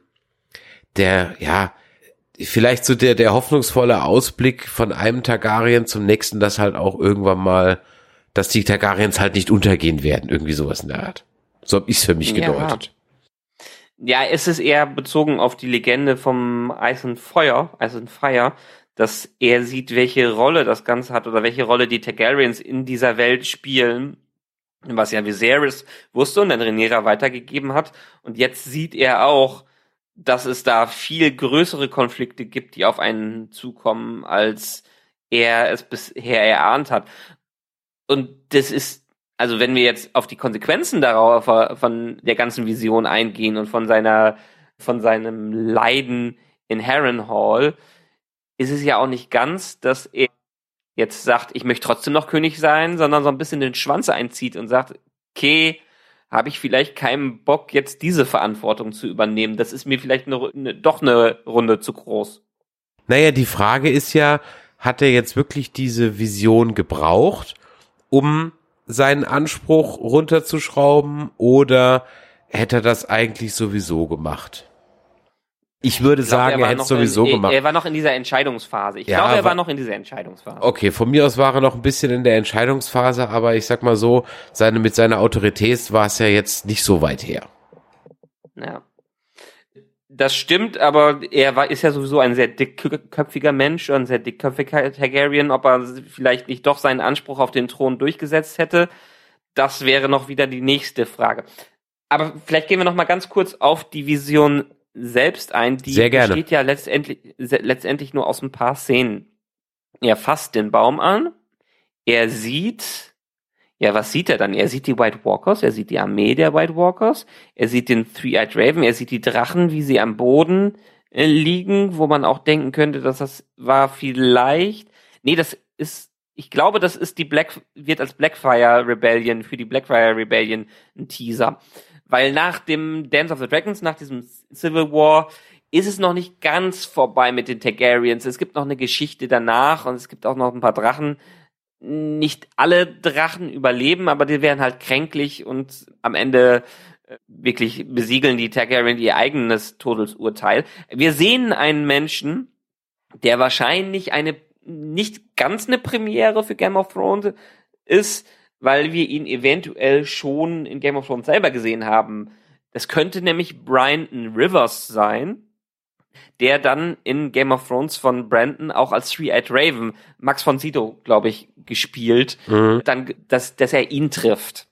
der, ja, vielleicht so der, der hoffnungsvolle Ausblick von einem Targaryen zum nächsten, dass halt auch irgendwann mal, dass die Targaryens halt nicht untergehen werden, irgendwie sowas in der Art. So habe ich es für mich gedeutet. Ja. Ja, es ist eher bezogen auf die Legende vom Eis und Feuer, Eis und Fire, dass er sieht, welche Rolle das Ganze hat oder welche Rolle die Targaryens in dieser Welt spielen, was ja Viserys wusste und dann Rhaenyra weitergegeben hat. Und jetzt sieht er auch, dass es da viel größere Konflikte gibt, die auf einen zukommen, als er es bisher erahnt hat. Und das ist, also wenn wir jetzt auf die Konsequenzen darauf von der ganzen Vision eingehen und von seiner, von seinem Leiden in Harrenhal, ist es ja auch nicht ganz, dass er jetzt sagt, ich möchte trotzdem noch König sein, sondern so ein bisschen den Schwanz einzieht und sagt, okay, habe ich vielleicht keinen Bock, jetzt diese Verantwortung zu übernehmen. Das ist mir vielleicht eine, eine, doch eine Runde zu groß. Naja, die Frage ist ja, hat er jetzt wirklich diese Vision gebraucht, um seinen Anspruch runterzuschrauben, oder hätte er das eigentlich sowieso gemacht? Ich würde ich glaub, sagen, er, er hätte es sowieso in, gemacht. Er war noch in dieser Entscheidungsphase. Ich ja, glaube, er war noch in dieser Entscheidungsphase. Okay, von mir aus war er noch ein bisschen in der Entscheidungsphase, aber ich sag mal so, seine, mit seiner Autorität war es ja jetzt nicht so weit her. Ja. Das stimmt, aber er war, ist ja sowieso ein sehr dickköpfiger Mensch, ein sehr dickköpfiger Targaryen. Ob er vielleicht nicht doch seinen Anspruch auf den Thron durchgesetzt hätte, das wäre noch wieder die nächste Frage. Aber vielleicht gehen wir noch mal ganz kurz auf die Vision selbst ein. Die sehr gerne. Besteht ja letztendlich, letztendlich nur aus ein paar Szenen. Er fasst den Baum an, er sieht... Ja, was sieht er dann? Er sieht die White Walkers, er sieht die Armee der White Walkers, er sieht den Three-Eyed Raven, er sieht die Drachen, wie sie am Boden äh, liegen, wo man auch denken könnte, dass das war vielleicht... Nee, das ist... Ich glaube, das ist die Black... wird als Blackfire Rebellion, für die Blackfire Rebellion ein Teaser. Weil nach dem Dance of the Dragons, nach diesem Civil War, ist es noch nicht ganz vorbei mit den Targaryens. Es gibt noch eine Geschichte danach und es gibt auch noch ein paar Drachen. Nicht alle Drachen überleben, aber die werden halt kränklich und am Ende wirklich besiegeln die Targaryen ihr eigenes Todesurteil. Wir sehen einen Menschen, der wahrscheinlich eine nicht ganz eine Premiere für Game of Thrones ist, weil wir ihn eventuell schon in Game of Thrones selber gesehen haben. Das könnte nämlich Brandon Rivers sein, der dann in Game of Thrones von Brandon auch als Three-Eyed Raven, Max von Sydow, glaube ich, gespielt, mhm. dann, dass, dass er ihn trifft.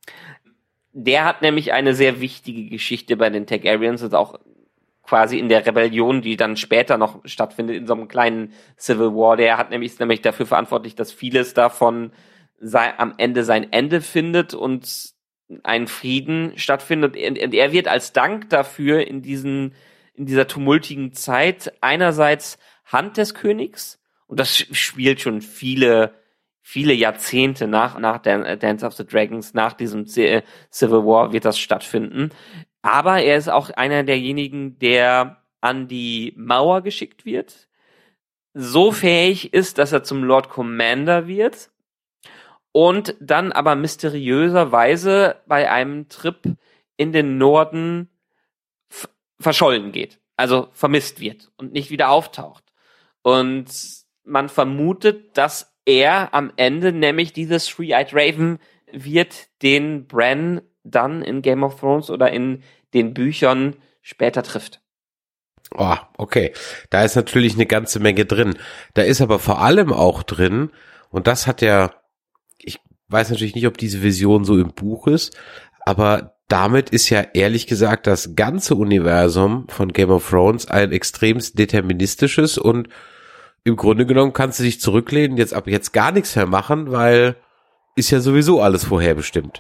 Der hat nämlich eine sehr wichtige Geschichte bei den Targaryens und auch quasi in der Rebellion, die dann später noch stattfindet, in so einem kleinen Civil War. Der hat nämlich, ist nämlich dafür verantwortlich, dass vieles davon sei, am Ende sein Ende findet und ein Frieden stattfindet. Und, und er wird als Dank dafür in diesen in dieser tumultigen Zeit einerseits Hand des Königs, und das spielt schon viele, viele Jahrzehnte nach, nach Dance of the Dragons, nach diesem Civil War wird das stattfinden. Aber er ist auch einer derjenigen, der an die Mauer geschickt wird, so fähig ist, dass er zum Lord Commander wird und dann aber mysteriöserweise bei einem Trip in den Norden f- verschollen geht. Also vermisst wird und nicht wieder auftaucht. Und man vermutet, dass er am Ende nämlich dieses Three-Eyed Raven wird, den Bran dann in Game of Thrones oder in den Büchern später trifft. Oh, okay. Da ist natürlich eine ganze Menge drin. Da ist aber vor allem auch drin, und das hat ja, ich weiß natürlich nicht, ob diese Vision so im Buch ist, aber damit ist ja ehrlich gesagt das ganze Universum von Game of Thrones ein extremst deterministisches, und im Grunde genommen kannst du dich zurücklehnen, jetzt ab jetzt gar nichts mehr machen, weil ist ja sowieso alles vorherbestimmt.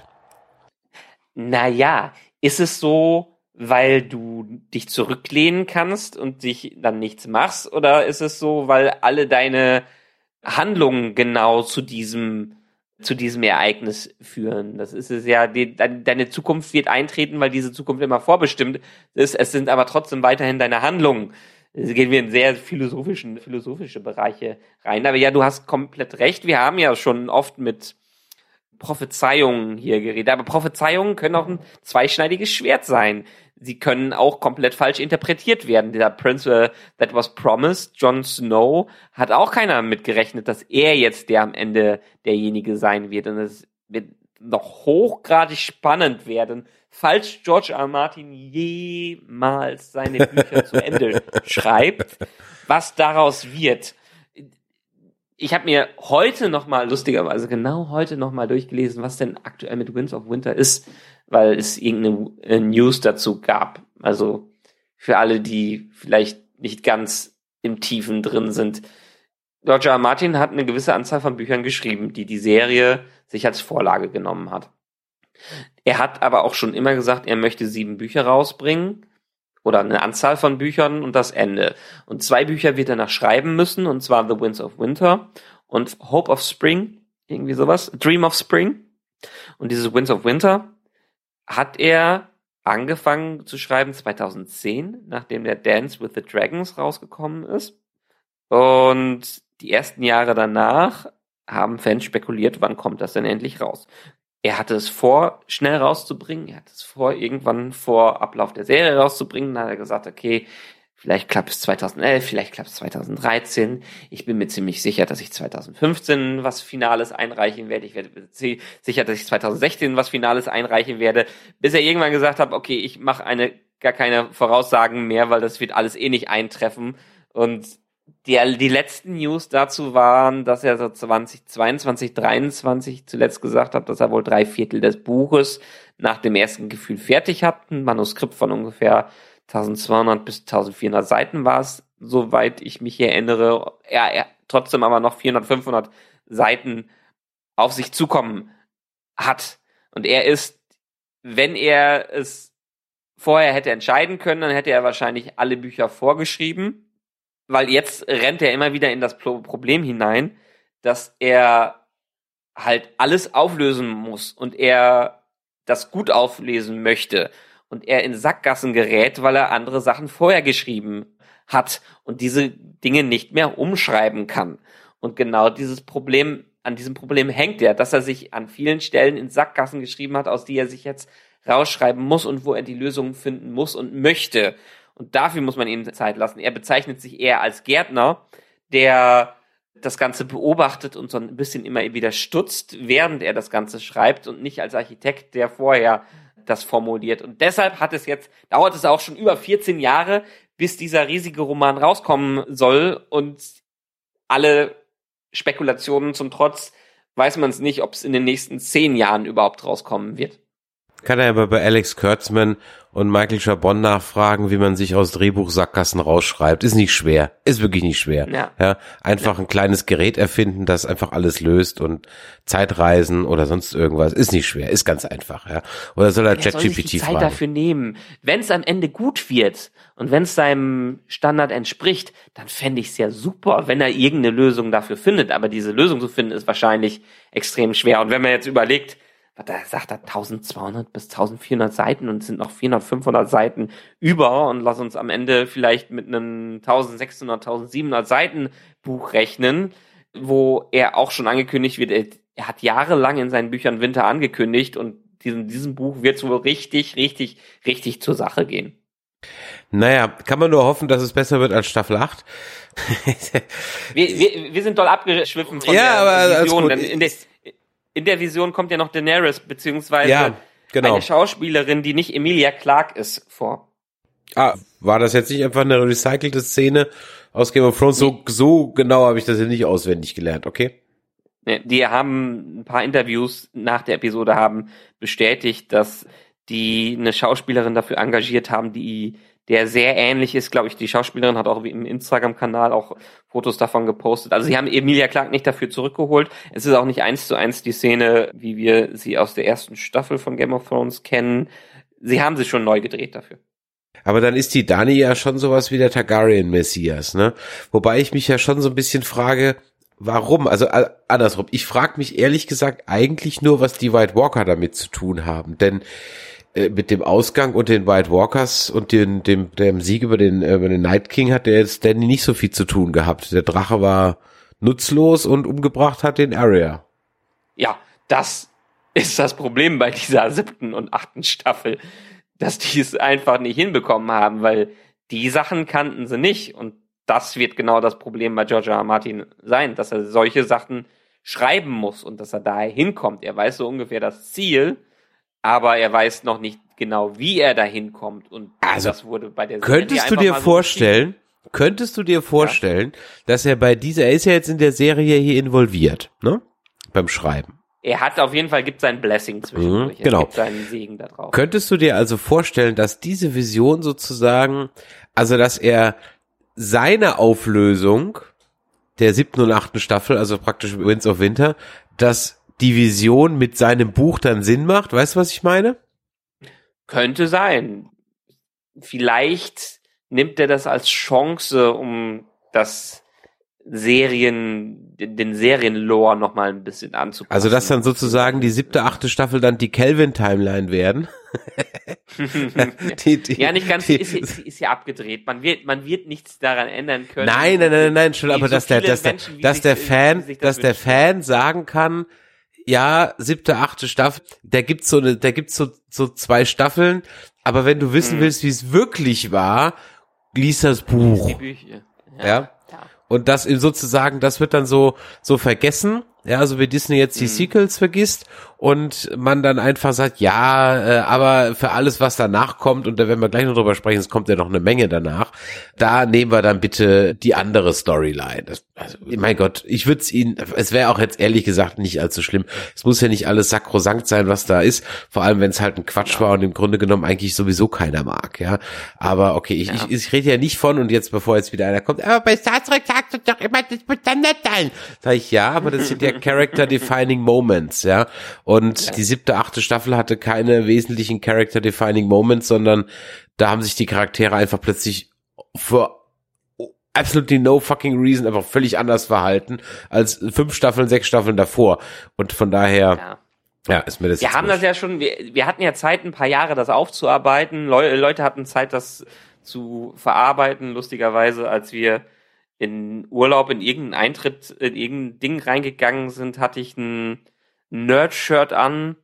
Naja, ist es so, weil du dich zurücklehnen kannst und dich dann nichts machst, oder ist es so, weil alle deine Handlungen genau zu diesem zu diesem Ereignis führen? Das ist es ja, die, deine Zukunft wird eintreten, weil diese Zukunft immer vorbestimmt ist, es sind aber trotzdem weiterhin deine Handlungen. Es gehen wir in sehr philosophischen, philosophische Bereiche rein. Aber ja, du hast komplett recht, wir haben ja schon oft mit Prophezeiungen hier geredet, aber Prophezeiungen können auch ein zweischneidiges Schwert sein. Sie können auch komplett falsch interpretiert werden. Der Prince uh, that was promised, Jon Snow, hat auch keiner mitgerechnet, dass er jetzt der am Ende derjenige sein wird. Und es wird noch hochgradig spannend werden, falls George R. R. Martin jemals seine Bücher zu Ende schreibt, was daraus wird. Ich habe mir heute nochmal, lustigerweise genau heute nochmal durchgelesen, was denn aktuell mit Winds of Winter ist, weil es irgendeine News dazu gab. Also für alle, die vielleicht nicht ganz im Tiefen drin sind. George R. R. Martin hat eine gewisse Anzahl von Büchern geschrieben, die die Serie sich als Vorlage genommen hat. Er hat aber auch schon immer gesagt, er möchte sieben Bücher rausbringen oder eine Anzahl von Büchern und das Ende. Und zwei Bücher wird er noch schreiben müssen, und zwar The Winds of Winter und Hope of Spring, irgendwie sowas, Dream of Spring. Und dieses Winds of Winter hat er angefangen zu schreiben zweitausendzehn, nachdem der Dance with the Dragons rausgekommen ist. Und die ersten Jahre danach haben Fans spekuliert, wann kommt das denn endlich raus. Er hatte es vor, schnell rauszubringen. Er hatte es vor, irgendwann vor Ablauf der Serie rauszubringen. Dann hat er gesagt, okay, vielleicht klappt es zweitausendelf, vielleicht klappt es zweitausenddreizehn. Ich bin mir ziemlich sicher, dass ich zweitausendfünfzehn was Finales einreichen werde. Ich werde sicher, dass ich zweitausendsechzehn was Finales einreichen werde. Bis er irgendwann gesagt hat, okay, ich mache eine gar keine Voraussagen mehr, weil das wird alles eh nicht eintreffen. Und Die, die letzten News dazu waren, dass er so zweitausendzweiundzwanzig, dreiundzwanzig zuletzt gesagt hat, dass er wohl drei Viertel des Buches nach dem ersten Gefühl fertig hat. Ein Manuskript von ungefähr eintausendzweihundert bis eintausendvierhundert Seiten war es, soweit ich mich erinnere. Er, er trotzdem aber noch vierhundert, fünfhundert Seiten auf sich zukommen hat. Und er ist, wenn er es vorher hätte entscheiden können, dann hätte er wahrscheinlich alle Bücher vorgeschrieben. Weil jetzt rennt er immer wieder in das Problem hinein, dass er halt alles auflösen muss und er das gut auflesen möchte und er in Sackgassen gerät, weil er andere Sachen vorher geschrieben hat und diese Dinge nicht mehr umschreiben kann. Und genau dieses Problem, an diesem Problem hängt er, dass er sich an vielen Stellen in Sackgassen geschrieben hat, aus die er sich jetzt rausschreiben muss und wo er die Lösungen finden muss und möchte. Und dafür muss man ihm Zeit lassen. Er bezeichnet sich eher als Gärtner, der das Ganze beobachtet und so ein bisschen immer wieder stutzt, während er das Ganze schreibt, und nicht als Architekt, der vorher das formuliert. Und deshalb hat es jetzt, dauert es auch schon über vierzehn Jahre, bis dieser riesige Roman rauskommen soll, und alle Spekulationen zum Trotz weiß man es nicht, ob es in den nächsten zehn Jahren überhaupt rauskommen wird. Kann er aber bei Alex Kurtzman und Michael Chabon nachfragen, wie man sich aus Drehbuchsackgassen rausschreibt. Ist nicht schwer. Ist wirklich nicht schwer. Ja. Ja, einfach ja. ein kleines Gerät erfinden, das einfach alles löst, und Zeitreisen oder sonst irgendwas. Ist nicht schwer. Ist ganz einfach. Ja. Oder soll er ChatGPT fragen? Er soll sich die Zeit dafür nehmen. Wenn es am Ende gut wird und wenn es seinem Standard entspricht, dann fände ich es ja super, wenn er irgendeine Lösung dafür findet. Aber diese Lösung zu finden, ist wahrscheinlich extrem schwer. Und wenn man jetzt überlegt, da sagt er eintausendzweihundert bis eintausendvierhundert Seiten und es sind noch vierhundert, fünfhundert Seiten über, und lass uns am Ende vielleicht mit einem eintausendsechshundert, eintausendsiebenhundert Seiten Buch rechnen, wo er auch schon angekündigt wird, er hat jahrelang in seinen Büchern Winter angekündigt und in diesem Buch wird es wohl richtig, richtig, richtig zur Sache gehen. Naja, kann man nur hoffen, dass es besser wird als Staffel acht. wir, wir, wir sind doll abgeschwiffen von ja, der aber Vision. Denn in, der, in der Vision kommt ja noch Daenerys, beziehungsweise ja, genau. eine Schauspielerin, die nicht Emilia Clarke ist, vor. Ah, war das jetzt nicht einfach eine recycelte Szene aus Game of Thrones? So, so genau habe ich das ja nicht auswendig gelernt, okay? Die haben ein paar Interviews nach der Episode haben bestätigt, dass die eine Schauspielerin dafür engagiert haben, die der sehr ähnlich ist, glaube ich. Die Schauspielerin hat auch im Instagram-Kanal auch Fotos davon gepostet. Also sie haben Emilia Clarke nicht dafür zurückgeholt. Es ist auch nicht eins zu eins die Szene, wie wir sie aus der ersten Staffel von Game of Thrones kennen. Sie haben sie schon neu gedreht dafür. Aber dann ist die Dani ja schon sowas wie der Targaryen-Messias, ne? Wobei ich mich ja schon so ein bisschen frage, warum? Also äh, andersrum. Ich frage mich ehrlich gesagt eigentlich nur, was die White Walker damit zu tun haben. Denn äh, mit dem Ausgang und den White Walkers und den, dem, dem Sieg über den, äh, über den Night King hat der jetzt Dany nicht so viel zu tun gehabt. Der Drache war nutzlos und umgebracht hat den Arya. Ja, das ist das Problem bei dieser siebten und achten Staffel, dass die es einfach nicht hinbekommen haben, weil die Sachen kannten sie nicht und das wird genau das Problem bei George R. R. Martin sein, dass er solche Sachen schreiben muss und dass er daher hinkommt. Er weiß so ungefähr das Ziel, aber er weiß noch nicht genau, wie er da hinkommt. Und also, das wurde bei der könntest du dir vorstellen, so könntest du dir vorstellen, ja, dass er bei dieser, er ist ja jetzt in der Serie hier involviert, ne? Beim Schreiben. Er hat auf jeden Fall, gibt sein Blessing zwischendurch. Mhm, genau. Er gibt seinen Segen da drauf. Könntest du dir also vorstellen, dass diese Vision sozusagen, also dass er seine Auflösung der siebten und achten Staffel, also praktisch Winds of Winter, dass die Vision mit seinem Buch dann Sinn macht? Weißt du, was ich meine? Könnte sein. Vielleicht nimmt er das als Chance, um das Serien, den Serienlore noch mal ein bisschen anzupassen. Also dass dann sozusagen die siebte, achte Staffel dann die Kelvin-Timeline werden. die, die, ja, nicht ganz, die, ist, ist, ist ja abgedreht. Man wird, man wird nichts daran ändern können. Nein, nein, nein, nein, schon, aber so dass der, dass der, Menschen, dass der sich, Fan, das dass der Fan sagen kann, ja, siebte, achte Staffel, da gibt's so eine, da gibt's so, so zwei Staffeln, aber wenn du wissen hm. willst, wie es wirklich war, lies das Buch. Die Bücher. Ja. ja. Und das sozusagen, das wird dann so so vergessen, ja, also wie Disney jetzt die mhm. Sequels vergisst und man dann einfach sagt, ja, äh, aber für alles, was danach kommt, und da werden wir gleich noch drüber sprechen, es kommt ja noch eine Menge danach, da nehmen wir dann bitte die andere Storyline. Das, also, mein Gott, ich würde es Ihnen, es wäre auch jetzt ehrlich gesagt nicht allzu schlimm. Es muss ja nicht alles sakrosankt sein, was da ist, vor allem wenn es halt ein Quatsch ja. war und im Grunde genommen eigentlich sowieso keiner mag, ja. Aber okay, ich, ja. ich, ich rede ja nicht von, und jetzt, bevor jetzt wieder einer kommt, aber bei Star Trek sagst du doch immer, das muss dann nett sein. Sag ich, ja, aber das sind ja Character-Defining Moments, ja. Und ja. die siebte, achte Staffel hatte keine wesentlichen Character-Defining Moments, sondern da haben sich die Charaktere einfach plötzlich für absolutely no fucking reason einfach völlig anders verhalten als fünf Staffeln, sechs Staffeln davor. Und von daher, ja, ja ist mir das Wir haben wurscht. das ja schon, wir, wir hatten ja Zeit, ein paar Jahre das aufzuarbeiten. Le- Leute hatten Zeit, das zu verarbeiten. Lustigerweise, als wir in Urlaub in irgendeinen Eintritt, in irgendein Ding reingegangen sind, hatte ich ein Nerd-Shirt an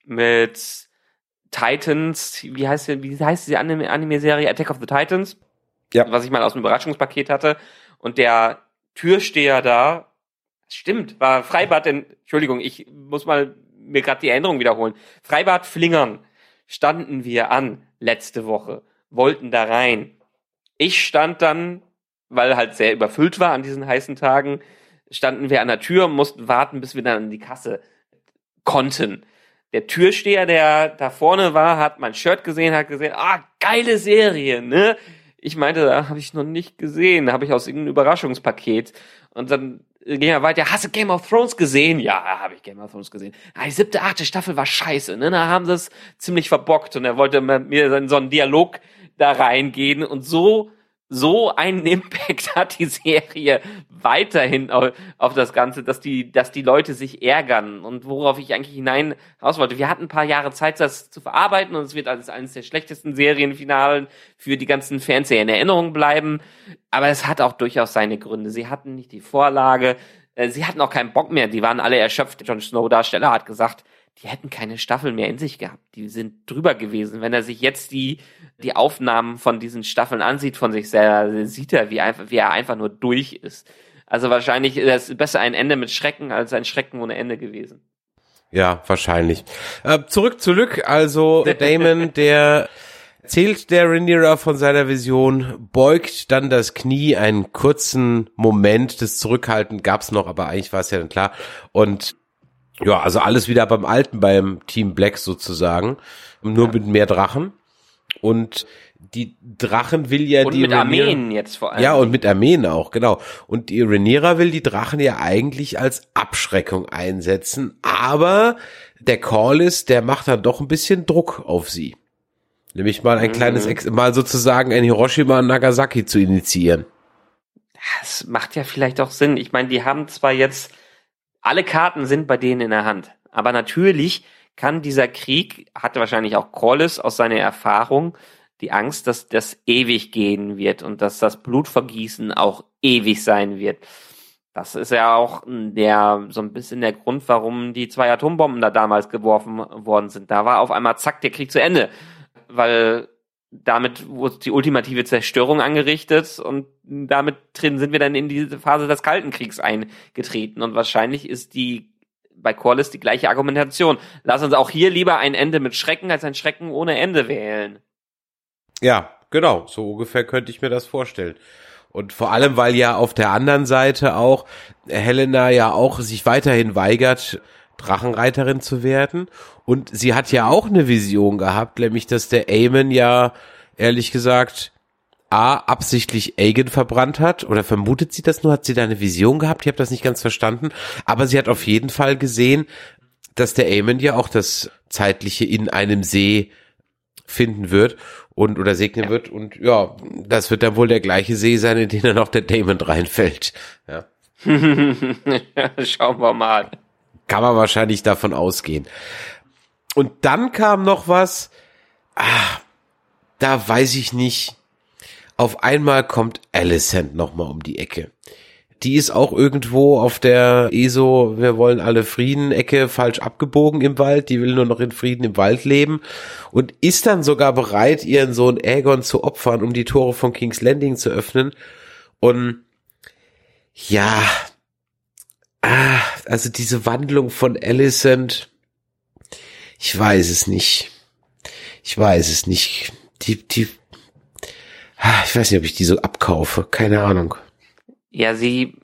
mit Titans, wie heißt die, wie heißt die Anime-Serie? Attack of the Titans. Ja. Was ich mal aus dem Überraschungspaket hatte. Und der Türsteher da, stimmt, war Freibad, denn, Entschuldigung, ich muss mal mir gerade die Erinnerung wiederholen. Freibad Flingern standen wir an letzte Woche, wollten da rein. Ich stand dann, weil halt sehr überfüllt war an diesen heißen Tagen, standen wir an der Tür und mussten warten, bis wir dann an die Kasse konnten. Der Türsteher, der da vorne war, hat mein Shirt gesehen, hat gesehen, ah, geile Serie, ne? Ich meinte, da habe ich noch nicht gesehen, habe ich aus irgendeinem Überraschungspaket. Und dann ging er weiter, hast du Game of Thrones gesehen? Ja, habe ich Game of Thrones gesehen. Ah, die siebte, achte Staffel war scheiße, ne? Da haben sie es ziemlich verbockt und er wollte mit mir in so einen Dialog da reingehen und so so einen Impact hat die Serie weiterhin auf, auf das Ganze, dass die, dass die Leute sich ärgern und worauf ich eigentlich hinein raus wollte. Wir hatten ein paar Jahre Zeit, das zu verarbeiten und es wird als eines der schlechtesten Serienfinalen für die ganzen Fans in Erinnerung bleiben. Aber es hat auch durchaus seine Gründe. Sie hatten nicht die Vorlage. Äh, sie hatten auch keinen Bock mehr, die waren alle erschöpft. Jon Snow Darsteller hat gesagt, die hätten keine Staffel mehr in sich gehabt. Die sind drüber gewesen. Wenn er sich jetzt die, die Aufnahmen von diesen Staffeln ansieht von sich selber, sieht er, wie, einfach, wie er einfach nur durch ist. Also wahrscheinlich ist es besser ein Ende mit Schrecken als ein Schrecken ohne Ende gewesen. Ja, wahrscheinlich. Äh, zurück zu Luke, also Daemon, der erzählt der Rhaenyra von seiner Vision, beugt dann das Knie, einen kurzen Moment des Zurückhalten gab's noch, aber eigentlich war es ja dann klar. Und ja, also alles wieder beim Alten, beim Team Black sozusagen, nur mit mehr Drachen. Und die Drachen will ja und die mit Rhaenyra, Armeen jetzt vor allem. Ja, und mit Armeen auch, genau. Und die Rhaenyra will die Drachen ja eigentlich als Abschreckung einsetzen, aber der Corlys, der macht dann doch ein bisschen Druck auf sie. Nämlich mal ein mhm. kleines, Ex- mal sozusagen ein Hiroshima und Nagasaki zu initiieren. Das macht ja vielleicht auch Sinn. Ich meine, die haben zwar jetzt, alle Karten sind bei denen in der Hand, aber natürlich kann dieser Krieg, hatte wahrscheinlich auch Corlys aus seiner Erfahrung, die Angst, dass das ewig gehen wird und dass das Blutvergießen auch ewig sein wird. Das ist ja auch der, so ein bisschen der Grund, warum die zwei Atombomben da damals geworfen worden sind. Da war auf einmal zack, der Krieg zu Ende. Weil damit wurde die ultimative Zerstörung angerichtet und damit drin sind wir dann in diese Phase des Kalten Kriegs eingetreten. Und wahrscheinlich ist die bei Corlys die gleiche Argumentation. Lass uns auch hier lieber ein Ende mit Schrecken als ein Schrecken ohne Ende wählen. Ja, genau, so ungefähr könnte ich mir das vorstellen. Und vor allem, weil ja auf der anderen Seite auch Helena ja auch sich weiterhin weigert, Drachenreiterin zu werden. Und sie hat ja auch eine Vision gehabt, nämlich, dass der Aemon ja, ehrlich gesagt, A, absichtlich Aegon verbrannt hat. Oder vermutet sie das nur? Hat sie da eine Vision gehabt? Ich habe das nicht ganz verstanden. Aber sie hat auf jeden Fall gesehen, dass der Aemon ja auch das Zeitliche in einem See finden wird und oder segnen ja. wird. Und ja, das wird dann wohl der gleiche See sein, in den dann auch der Daemon reinfällt. Ja. Schauen wir mal. Kann man wahrscheinlich davon ausgehen. Und dann kam noch was, ah, da weiß ich nicht. Auf einmal kommt Alicent nochmal um die Ecke. Die ist auch irgendwo auf der E S O, wir wollen alle Frieden-Ecke falsch abgebogen im Wald. Die will nur noch in Frieden im Wald leben und ist dann sogar bereit, ihren Sohn Aegon zu opfern, um die Tore von King's Landing zu öffnen. Und ja, ah, also diese Wandlung von Alicent, ich weiß es nicht. Ich weiß es nicht. Die, die, ah, ich weiß nicht, ob ich die so abkaufe. Keine Ahnung. Ja, sie,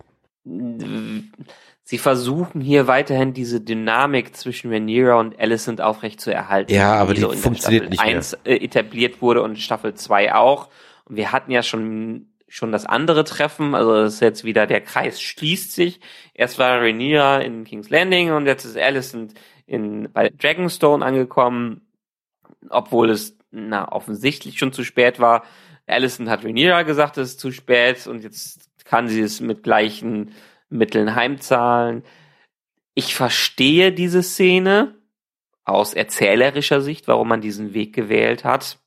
sie versuchen hier weiterhin diese Dynamik zwischen Rhaenyra und Alicent aufrecht zu erhalten. Ja, aber die, die so funktioniert nicht mehr. eins äh, etabliert wurde und Staffel zwei auch. Und wir hatten ja schon, schon das andere Treffen, also das ist jetzt wieder, der Kreis schließt sich. Erst war Rhaenyra in King's Landing und jetzt ist Alicent in, bei Dragonstone angekommen, obwohl es, na, offensichtlich schon zu spät war. Alicent hat Rhaenyra gesagt, es ist zu spät und jetzt kann sie es mit gleichen Mitteln heimzahlen. Ich verstehe diese Szene aus erzählerischer Sicht, warum man diesen Weg gewählt hat.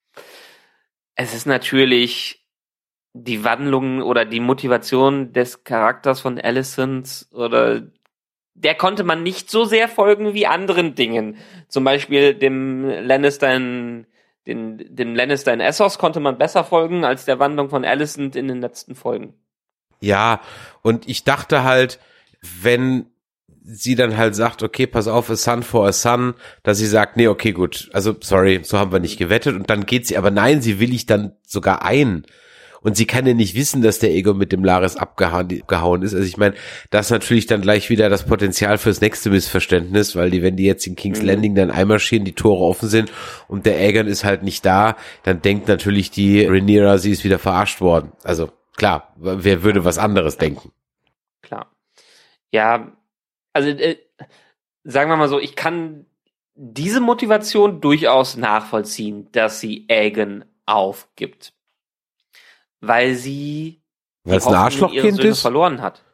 Es ist natürlich die Wandlung oder die Motivation des Charakters von Alicent oder der konnte man nicht so sehr folgen wie anderen Dingen. Zum Beispiel dem Lannister in Den, dem Lannister in Essos konnte man besser folgen als der Wandlung von Alicent in den letzten Folgen. Ja, und ich dachte halt, wenn sie dann halt sagt, okay, pass auf, a son for a son, dass sie sagt, nee, okay, gut, also sorry, so haben wir nicht gewettet und dann geht sie, aber nein, sie will ich dann sogar ein. Und sie kann ja nicht wissen, dass der Aegon mit dem Larys abgehauen ist. Also ich meine, das ist natürlich dann gleich wieder das Potenzial fürs nächste Missverständnis, weil die, wenn die jetzt in King's mhm. Landing dann einmarschieren, die Tore offen sind und der Aegon ist halt nicht da, dann denkt natürlich die Rhaenyra, sie ist wieder verarscht worden. Also klar, wer würde was anderes denken? Klar. Ja, also äh, sagen wir mal so, ich kann diese Motivation durchaus nachvollziehen, dass sie Aegon aufgibt. Weil sie weil es ein Arschlochkind ist? verloren hat.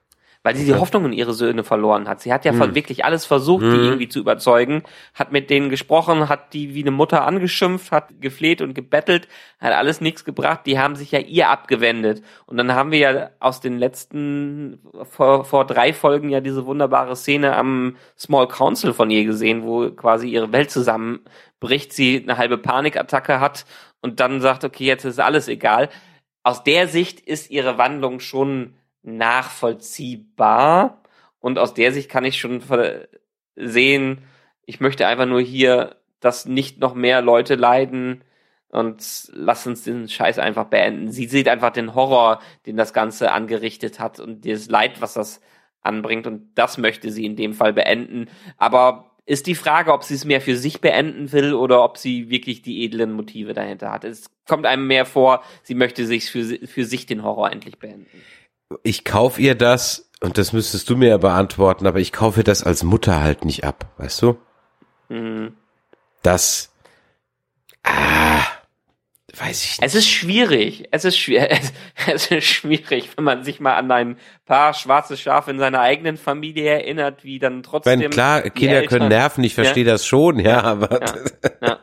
weil sie die Ja. Hoffnung in ihre Söhne verloren hat. Sie hat ja Hm. wirklich alles versucht, Hm. die irgendwie zu überzeugen, hat mit denen gesprochen, hat die wie eine Mutter angeschimpft, hat gefleht und gebettelt, hat alles nichts gebracht. Die haben sich ja ihr abgewendet. Und dann haben wir ja aus den letzten, vor, vor drei Folgen ja diese wunderbare Szene am Small Council von ihr gesehen, wo quasi ihre Welt zusammenbricht, sie eine halbe Panikattacke hat und dann sagt, okay, jetzt ist alles egal. Aus der Sicht ist ihre Wandlung schon nachvollziehbar und aus der Sicht kann ich schon sehen, ich möchte einfach nur hier, dass nicht noch mehr Leute leiden und lass uns den Scheiß einfach beenden. Sie sieht einfach den Horror, den das Ganze angerichtet hat und das Leid, was das anbringt und das möchte sie in dem Fall beenden, aber ist die Frage, ob sie es mehr für sich beenden will oder ob sie wirklich die edlen Motive dahinter hat. Es kommt einem mehr vor, sie möchte sich für, für sich den Horror endlich beenden. Ich kauf ihr das, und das müsstest du mir ja beantworten, aber ich kaufe ihr das als Mutter halt nicht ab, weißt du? Mhm. Das, ah, weiß ich nicht. Es ist schwierig. Es ist schwierig. Es ist schwierig, wenn man sich mal an ein paar schwarze Schafe in seiner eigenen Familie erinnert, wie dann trotzdem. Wenn klar, die Kinder Eltern, können nerven, ich verstehe ja. das schon, ja, aber Ja. Ja.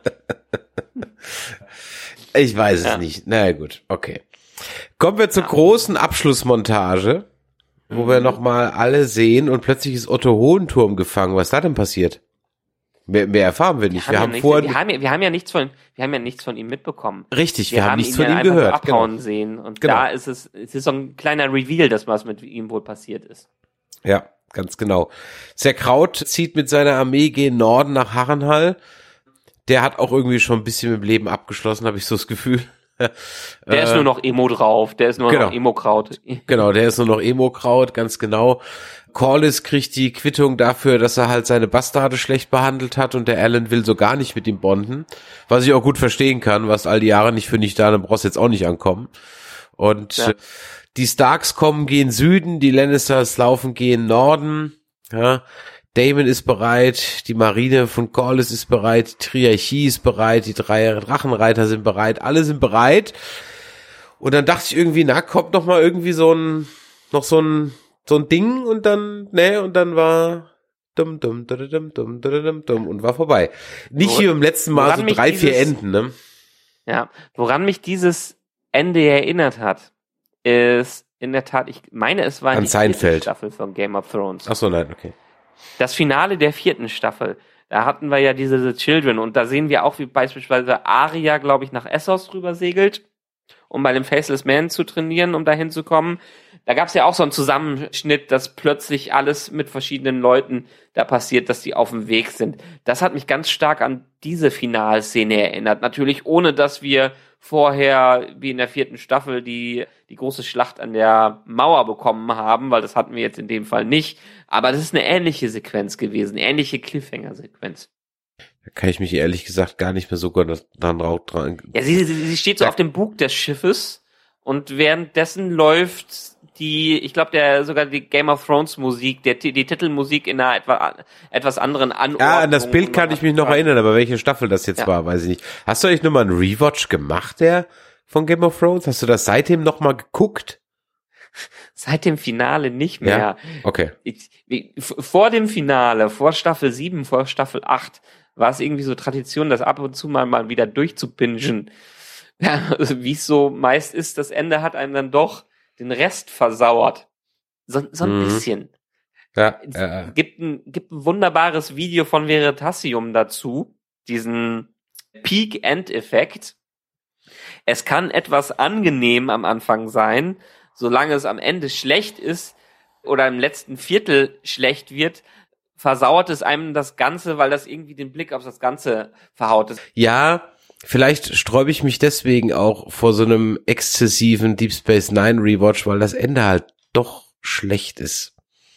ich weiß es Ja. nicht. Na gut, okay. Kommen wir zur großen Abschlussmontage, wo Mhm. wir nochmal alle sehen und plötzlich ist Otto Hohenturm gefangen. Was ist da denn passiert? Mehr, mehr erfahren wir nicht. Wir, Wir haben haben, ja vorher nichts, wir, haben ja, wir haben ja nichts von, wir haben ja nichts von ihm mitbekommen. richtig, wir, haben nichts ihn von ja ihm einfach nur gehört. abhauen Genau. sehen und Genau. da ist es, es ist so ein kleiner Reveal, dass was mit ihm wohl passiert ist. Ja, ganz genau. Zerkraut zieht mit seiner Armee gen Norden nach Harrenhal. Der hat auch irgendwie schon ein bisschen mit dem Leben abgeschlossen, habe ich so das Gefühl. Der Äh, ist nur noch Emo drauf, der ist nur genau. noch Emo-Kraut. Genau, der ist nur noch Emo-Kraut, ganz genau. Corlys kriegt die Quittung dafür, dass er halt seine Bastarde schlecht behandelt hat und der Alan will so gar nicht mit ihm bonden. Was ich auch gut verstehen kann, was all die Jahre nicht für nicht da, dann brauchst du jetzt auch nicht ankommen. Und Ja. äh, die Starks kommen gehen Süden, die Lannisters laufen gehen Norden. Ja. Daemon ist bereit, die Marine von Corlys ist bereit, die Triarchie ist bereit, die drei Drachenreiter sind bereit, alle sind bereit. Und dann dachte ich irgendwie, na, kommt noch mal irgendwie so ein, noch so ein, so ein Ding und dann, ne, und dann war dumm, dumm, dumm, dumm, dumm, dumm, dumm und war vorbei. Nicht Wor- wie beim letzten Mal woran so mich drei, vier dieses- Enden, ne? Ja, woran mich dieses Ende erinnert hat, ist in der Tat, ich meine, es war An die vierte Seinfeld. Staffel von Game of Thrones. Ach so, nein, okay. Das Finale der vierten Staffel, da hatten wir ja diese The Children und da sehen wir auch, wie beispielsweise Arya, glaube ich, nach Essos rüber segelt, um bei dem Faceless Man zu trainieren, um da hinzukommen. Da gab es ja auch so einen Zusammenschnitt, dass plötzlich alles mit verschiedenen Leuten da passiert, dass die auf dem Weg sind. Das hat mich ganz stark an diese Finalszene erinnert. Natürlich ohne, dass wir vorher, wie in der vierten Staffel, die, die große Schlacht an der Mauer bekommen haben, weil das hatten wir jetzt in dem Fall nicht. Aber das ist eine ähnliche Sequenz gewesen, ähnliche Cliffhanger-Sequenz. Da kann ich mich ehrlich gesagt gar nicht mehr so gut dran dran. Ja, sie, sie, sie steht so Ja. auf dem Bug des Schiffes und währenddessen läuft die, ich glaube, der sogar die Game of Thrones Musik, der, die Titelmusik in einer etwa, etwas anderen Anordnung. Ja, an das Bild kann ich mich noch erinnern, aber welche Staffel das jetzt Ja. war, weiß ich nicht. Hast du eigentlich nochmal einen Rewatch gemacht, der von Game of Thrones? Hast du das seitdem nochmal geguckt? Seit dem Finale nicht mehr. Ja. Okay. Ich, wie, f- vor dem Finale, vor Staffel sieben, vor Staffel acht, war es irgendwie so Tradition, das ab und zu mal, mal wieder durchzupingen. Ja, also wie es so meist ist, das Ende hat einem dann doch den Rest versauert. So, so ein Mhm. bisschen. Ja, Es äh, gibt ein, gibt ein wunderbares Video von Veritasium dazu, diesen Peak-End-Effekt. Es kann etwas angenehm am Anfang sein, solange es am Ende schlecht ist oder im letzten Viertel schlecht wird, versauert es einem das Ganze, weil das irgendwie den Blick auf das Ganze verhaut. Das ja, vielleicht sträube ich mich deswegen auch vor so einem exzessiven Deep Space Nine Rewatch, weil das Ende halt doch schlecht ist.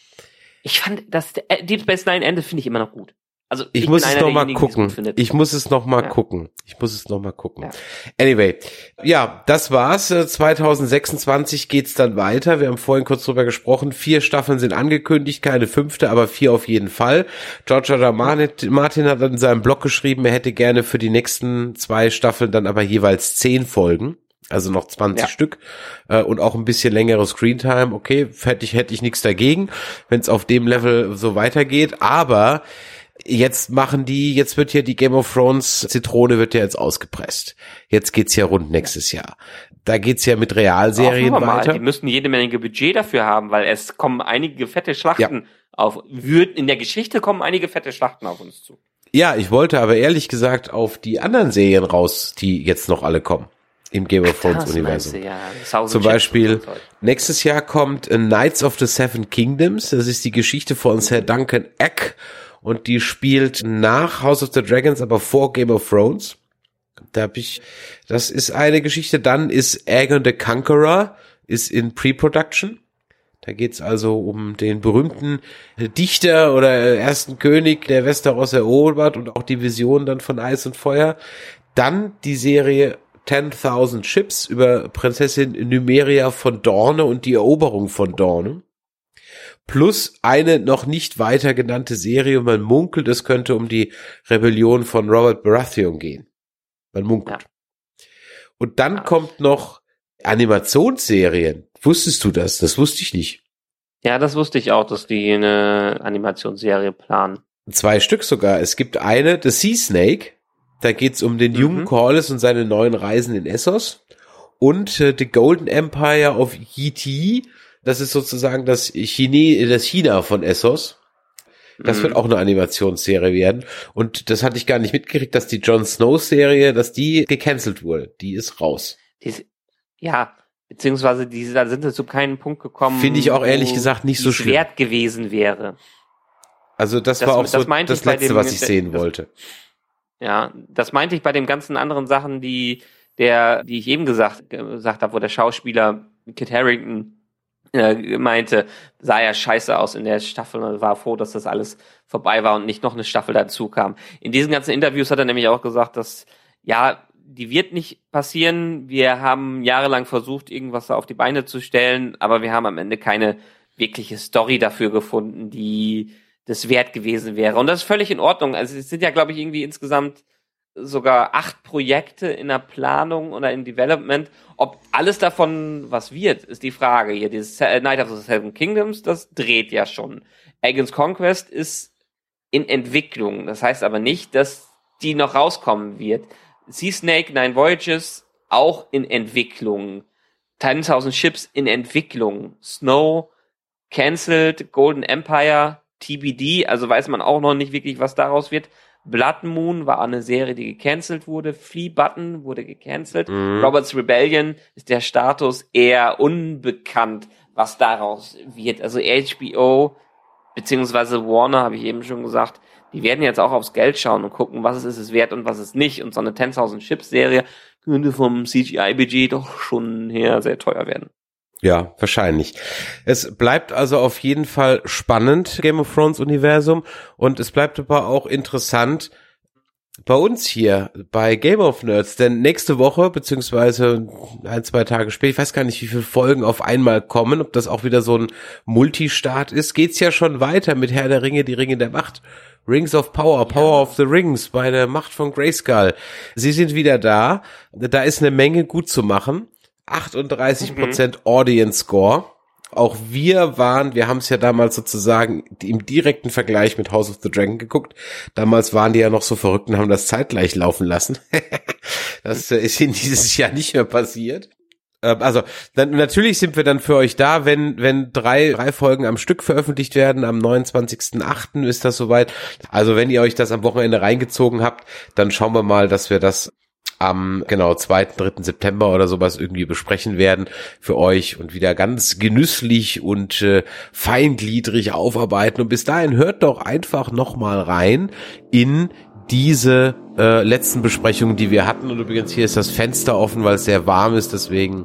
Ich fand das äh, Deep Space Nine Ende finde ich immer noch gut. Also Ich, ich muss bin es einer noch mal derjenigen, die es gucken. gut findet. Ich muss es noch mal Ja. gucken. Ich muss es noch mal gucken. Ja. Anyway, ja, das war's. Äh, zwanzig sechsundzwanzig geht's dann weiter. Wir haben vorhin kurz drüber gesprochen. Vier Staffeln sind angekündigt, keine fünfte, aber vier auf jeden Fall. George R. R. Martin Martin hat in seinem Blog geschrieben, er hätte gerne für die nächsten zwei Staffeln dann aber jeweils zehn Folgen. Also noch zwanzig Ja. Stück äh, und auch ein bisschen längere Screentime. Okay, hätte ich, hätte ich nichts dagegen, wenn es auf dem Level so weitergeht. Aber jetzt machen die, jetzt wird ja die Game of Thrones Zitrone wird ja jetzt ausgepresst. Jetzt geht's ja rund nächstes Jahr. Da geht's ja mit Realserien Hoffen wir mal. weiter. Die müssten jede Menge Budget dafür haben, weil es kommen einige fette Schlachten ja. auf, wird, in der Geschichte kommen einige fette Schlachten auf uns zu. Ja, ich wollte aber ehrlich gesagt auf die anderen Serien raus, die jetzt noch alle kommen. Im Game of Thrones Universum. Ja. Zum Beispiel, nächstes Jahr kommt Knights of the Seven Kingdoms. Das ist die Geschichte von Sir Duncan Egg. Und die spielt nach House of the Dragons, aber vor Game of Thrones. Da hab ich, das ist eine Geschichte. Dann ist Aegon the Conqueror, ist in Pre-Production. Da geht's also um den berühmten Dichter oder ersten König, der Westeros erobert und auch die Vision dann von Eis und Feuer. Dann die Serie ten thousand Ships über Prinzessin Nymeria von Dorne und die Eroberung von Dorne. Plus eine noch nicht weiter genannte Serie, man munkelt, es könnte um die Rebellion von Robert Baratheon gehen. Man munkelt. Ja. Und dann ja. kommt noch Animationsserien. Wusstest du das? Das wusste ich nicht. Ja, das wusste ich auch, dass die eine Animationsserie planen. Zwei Stück sogar. Es gibt eine, The Sea Snake. Da geht's um den mhm. jungen Corlys und seine neuen Reisen in Essos. Und äh, The Golden Empire of Yi Ti. Das ist sozusagen das Chine, das China von Essos. Das mhm. wird auch eine Animationsserie werden. Und das hatte ich gar nicht mitgekriegt, dass die Jon Snow-Serie, dass die gecancelt wurde. Die ist raus. Die ist, ja, beziehungsweise die, da sind sie zu keinem Punkt gekommen. Finde ich auch ehrlich gesagt nicht so schlimm. Wert gewesen wäre. Also das, das war auch das so das Letzte, dem, was ich sehen das, wollte. Ja, das meinte ich bei den ganzen anderen Sachen, die der, die ich eben gesagt, gesagt habe, wo der Schauspieler Kit Harington äh, meinte, sah ja scheiße aus in der Staffel und war froh, dass das alles vorbei war und nicht noch eine Staffel dazu kam. In diesen ganzen Interviews hat er nämlich auch gesagt, dass, ja, die wird nicht passieren. Wir haben jahrelang versucht, irgendwas auf die Beine zu stellen, aber wir haben am Ende keine wirkliche Story dafür gefunden, die das wert gewesen wäre. Und das ist völlig in Ordnung. Also es sind ja, glaube ich, irgendwie insgesamt sogar acht Projekte in der Planung oder in Development. Ob alles davon was wird, ist die Frage. Hier, dieses Night of the Seven Kingdoms, das dreht ja schon. Aegon's Conquest ist in Entwicklung. Das heißt aber nicht, dass die noch rauskommen wird. Sea Snake, Nine Voyages, auch in Entwicklung. ten thousand Ships in Entwicklung. Snow, cancelled. Golden Empire, T B D, also weiß man auch noch nicht wirklich, was daraus wird. Blood Moon war eine Serie, die gecancelt wurde. Flea Button wurde gecancelt. Mhm. Robert's Rebellion ist der Status eher unbekannt, was daraus wird. Also H B O beziehungsweise Warner, habe ich eben schon gesagt, die werden jetzt auch aufs Geld schauen und gucken, was ist es wert und was ist nicht. Und so eine ten thousand Ships Serie könnte vom C G I-Budget doch schon her sehr teuer werden. Ja, wahrscheinlich. Es bleibt also auf jeden Fall spannend, Game of Thrones Universum, und es bleibt aber auch interessant bei uns hier bei Game of Nerds, denn nächste Woche, beziehungsweise ein, zwei Tage später, ich weiß gar nicht, wie viele Folgen auf einmal kommen, ob das auch wieder so ein Multistart ist, geht's ja schon weiter mit Herr der Ringe, die Ringe der Macht. Rings of Power, Power ja. of the Rings, bei der Macht von Grayskull. Sie sind wieder da, da ist eine Menge gut zu machen. achtunddreißig Prozent mhm. Audience Score. Auch wir waren, wir haben es ja damals sozusagen im direkten Vergleich mit House of the Dragon geguckt. Damals waren die ja noch so verrückt und haben das zeitgleich laufen lassen. Das ist ihnen dieses Jahr nicht mehr passiert. Also dann, natürlich sind wir dann für euch da, wenn wenn drei drei Folgen am Stück veröffentlicht werden. Am neunundzwanzigsten achten ist das soweit. Also wenn ihr euch das am Wochenende reingezogen habt, dann schauen wir mal, dass wir das am, genau, zweiten, dritten September oder sowas irgendwie besprechen werden für euch und wieder ganz genüsslich und äh, feingliedrig aufarbeiten. Und bis dahin hört doch einfach nochmal rein in diese äh, letzten Besprechungen, die wir hatten. Und übrigens, hier ist das Fenster offen, weil es sehr warm ist, deswegen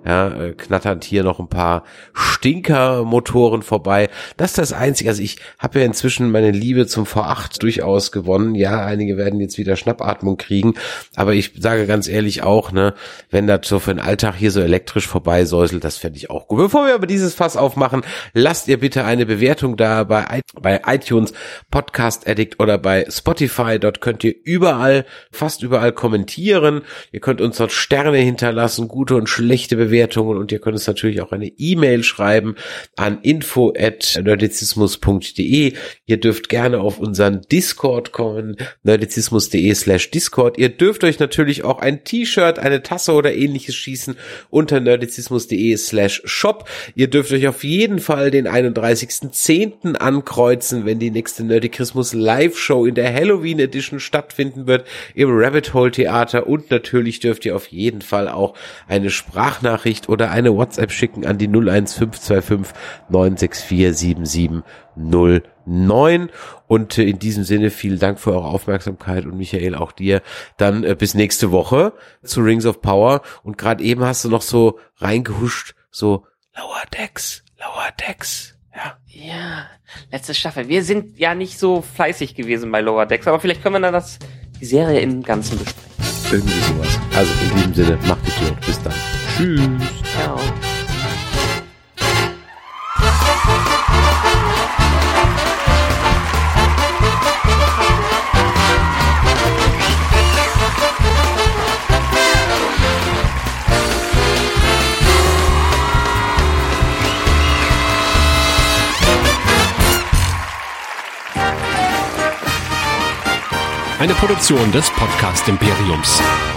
ja, äh, knatternd hier noch ein paar Stinkermotoren vorbei. Das ist das Einzige, also ich habe ja inzwischen meine Liebe zum V acht durchaus gewonnen. Ja, einige werden jetzt wieder Schnappatmung kriegen, aber ich sage ganz ehrlich auch, ne, wenn das so für den Alltag hier so elektrisch vorbeisäuselt, das fände ich auch gut. Bevor wir aber dieses Fass aufmachen, lasst ihr bitte eine Bewertung da bei, bei iTunes, Podcast Addict oder bei Spotify. Dort könnt ihr überall, fast überall kommentieren. Ihr könnt uns dort Sterne hinterlassen, gute und schlechte Bewertungen, und ihr könnt uns natürlich auch eine E-Mail schreiben an info at nerdizismus punkt de. Ihr dürft gerne auf unseren Discord kommen, nerdizismus.de slash Discord. Ihr dürft euch natürlich auch ein T-Shirt, eine Tasse oder ähnliches schießen unter nerdizismus.de slash shop. Ihr dürft euch auf jeden Fall den einunddreißigsten zehnten ankreuzen, wenn die nächste Nerdikrismus Live-Show in der Halloween Edition stattfinden wird im Rabbit Hole Theater, und natürlich dürft ihr auf jeden Fall auch eine Sprachnachricht oder eine WhatsApp schicken an die null eins fünf zwei fünf neun sechs vier sieben sieben null neun. Und äh, in diesem Sinne vielen Dank für eure Aufmerksamkeit, und Michael, auch dir. Dann äh, bis nächste Woche zu Rings of Power. Und gerade eben hast du noch so reingehuscht, so Lower Decks, Lower Decks. Ja. Ja, letzte Staffel. Wir sind ja nicht so fleißig gewesen bei Lower Decks, aber vielleicht können wir dann das, die Serie im Ganzen besprechen. Irgendwie sowas. Also in diesem Sinne, macht die Tür. Bis dann. Tschüss. Ciao. Eine Produktion des Podcast Imperiums.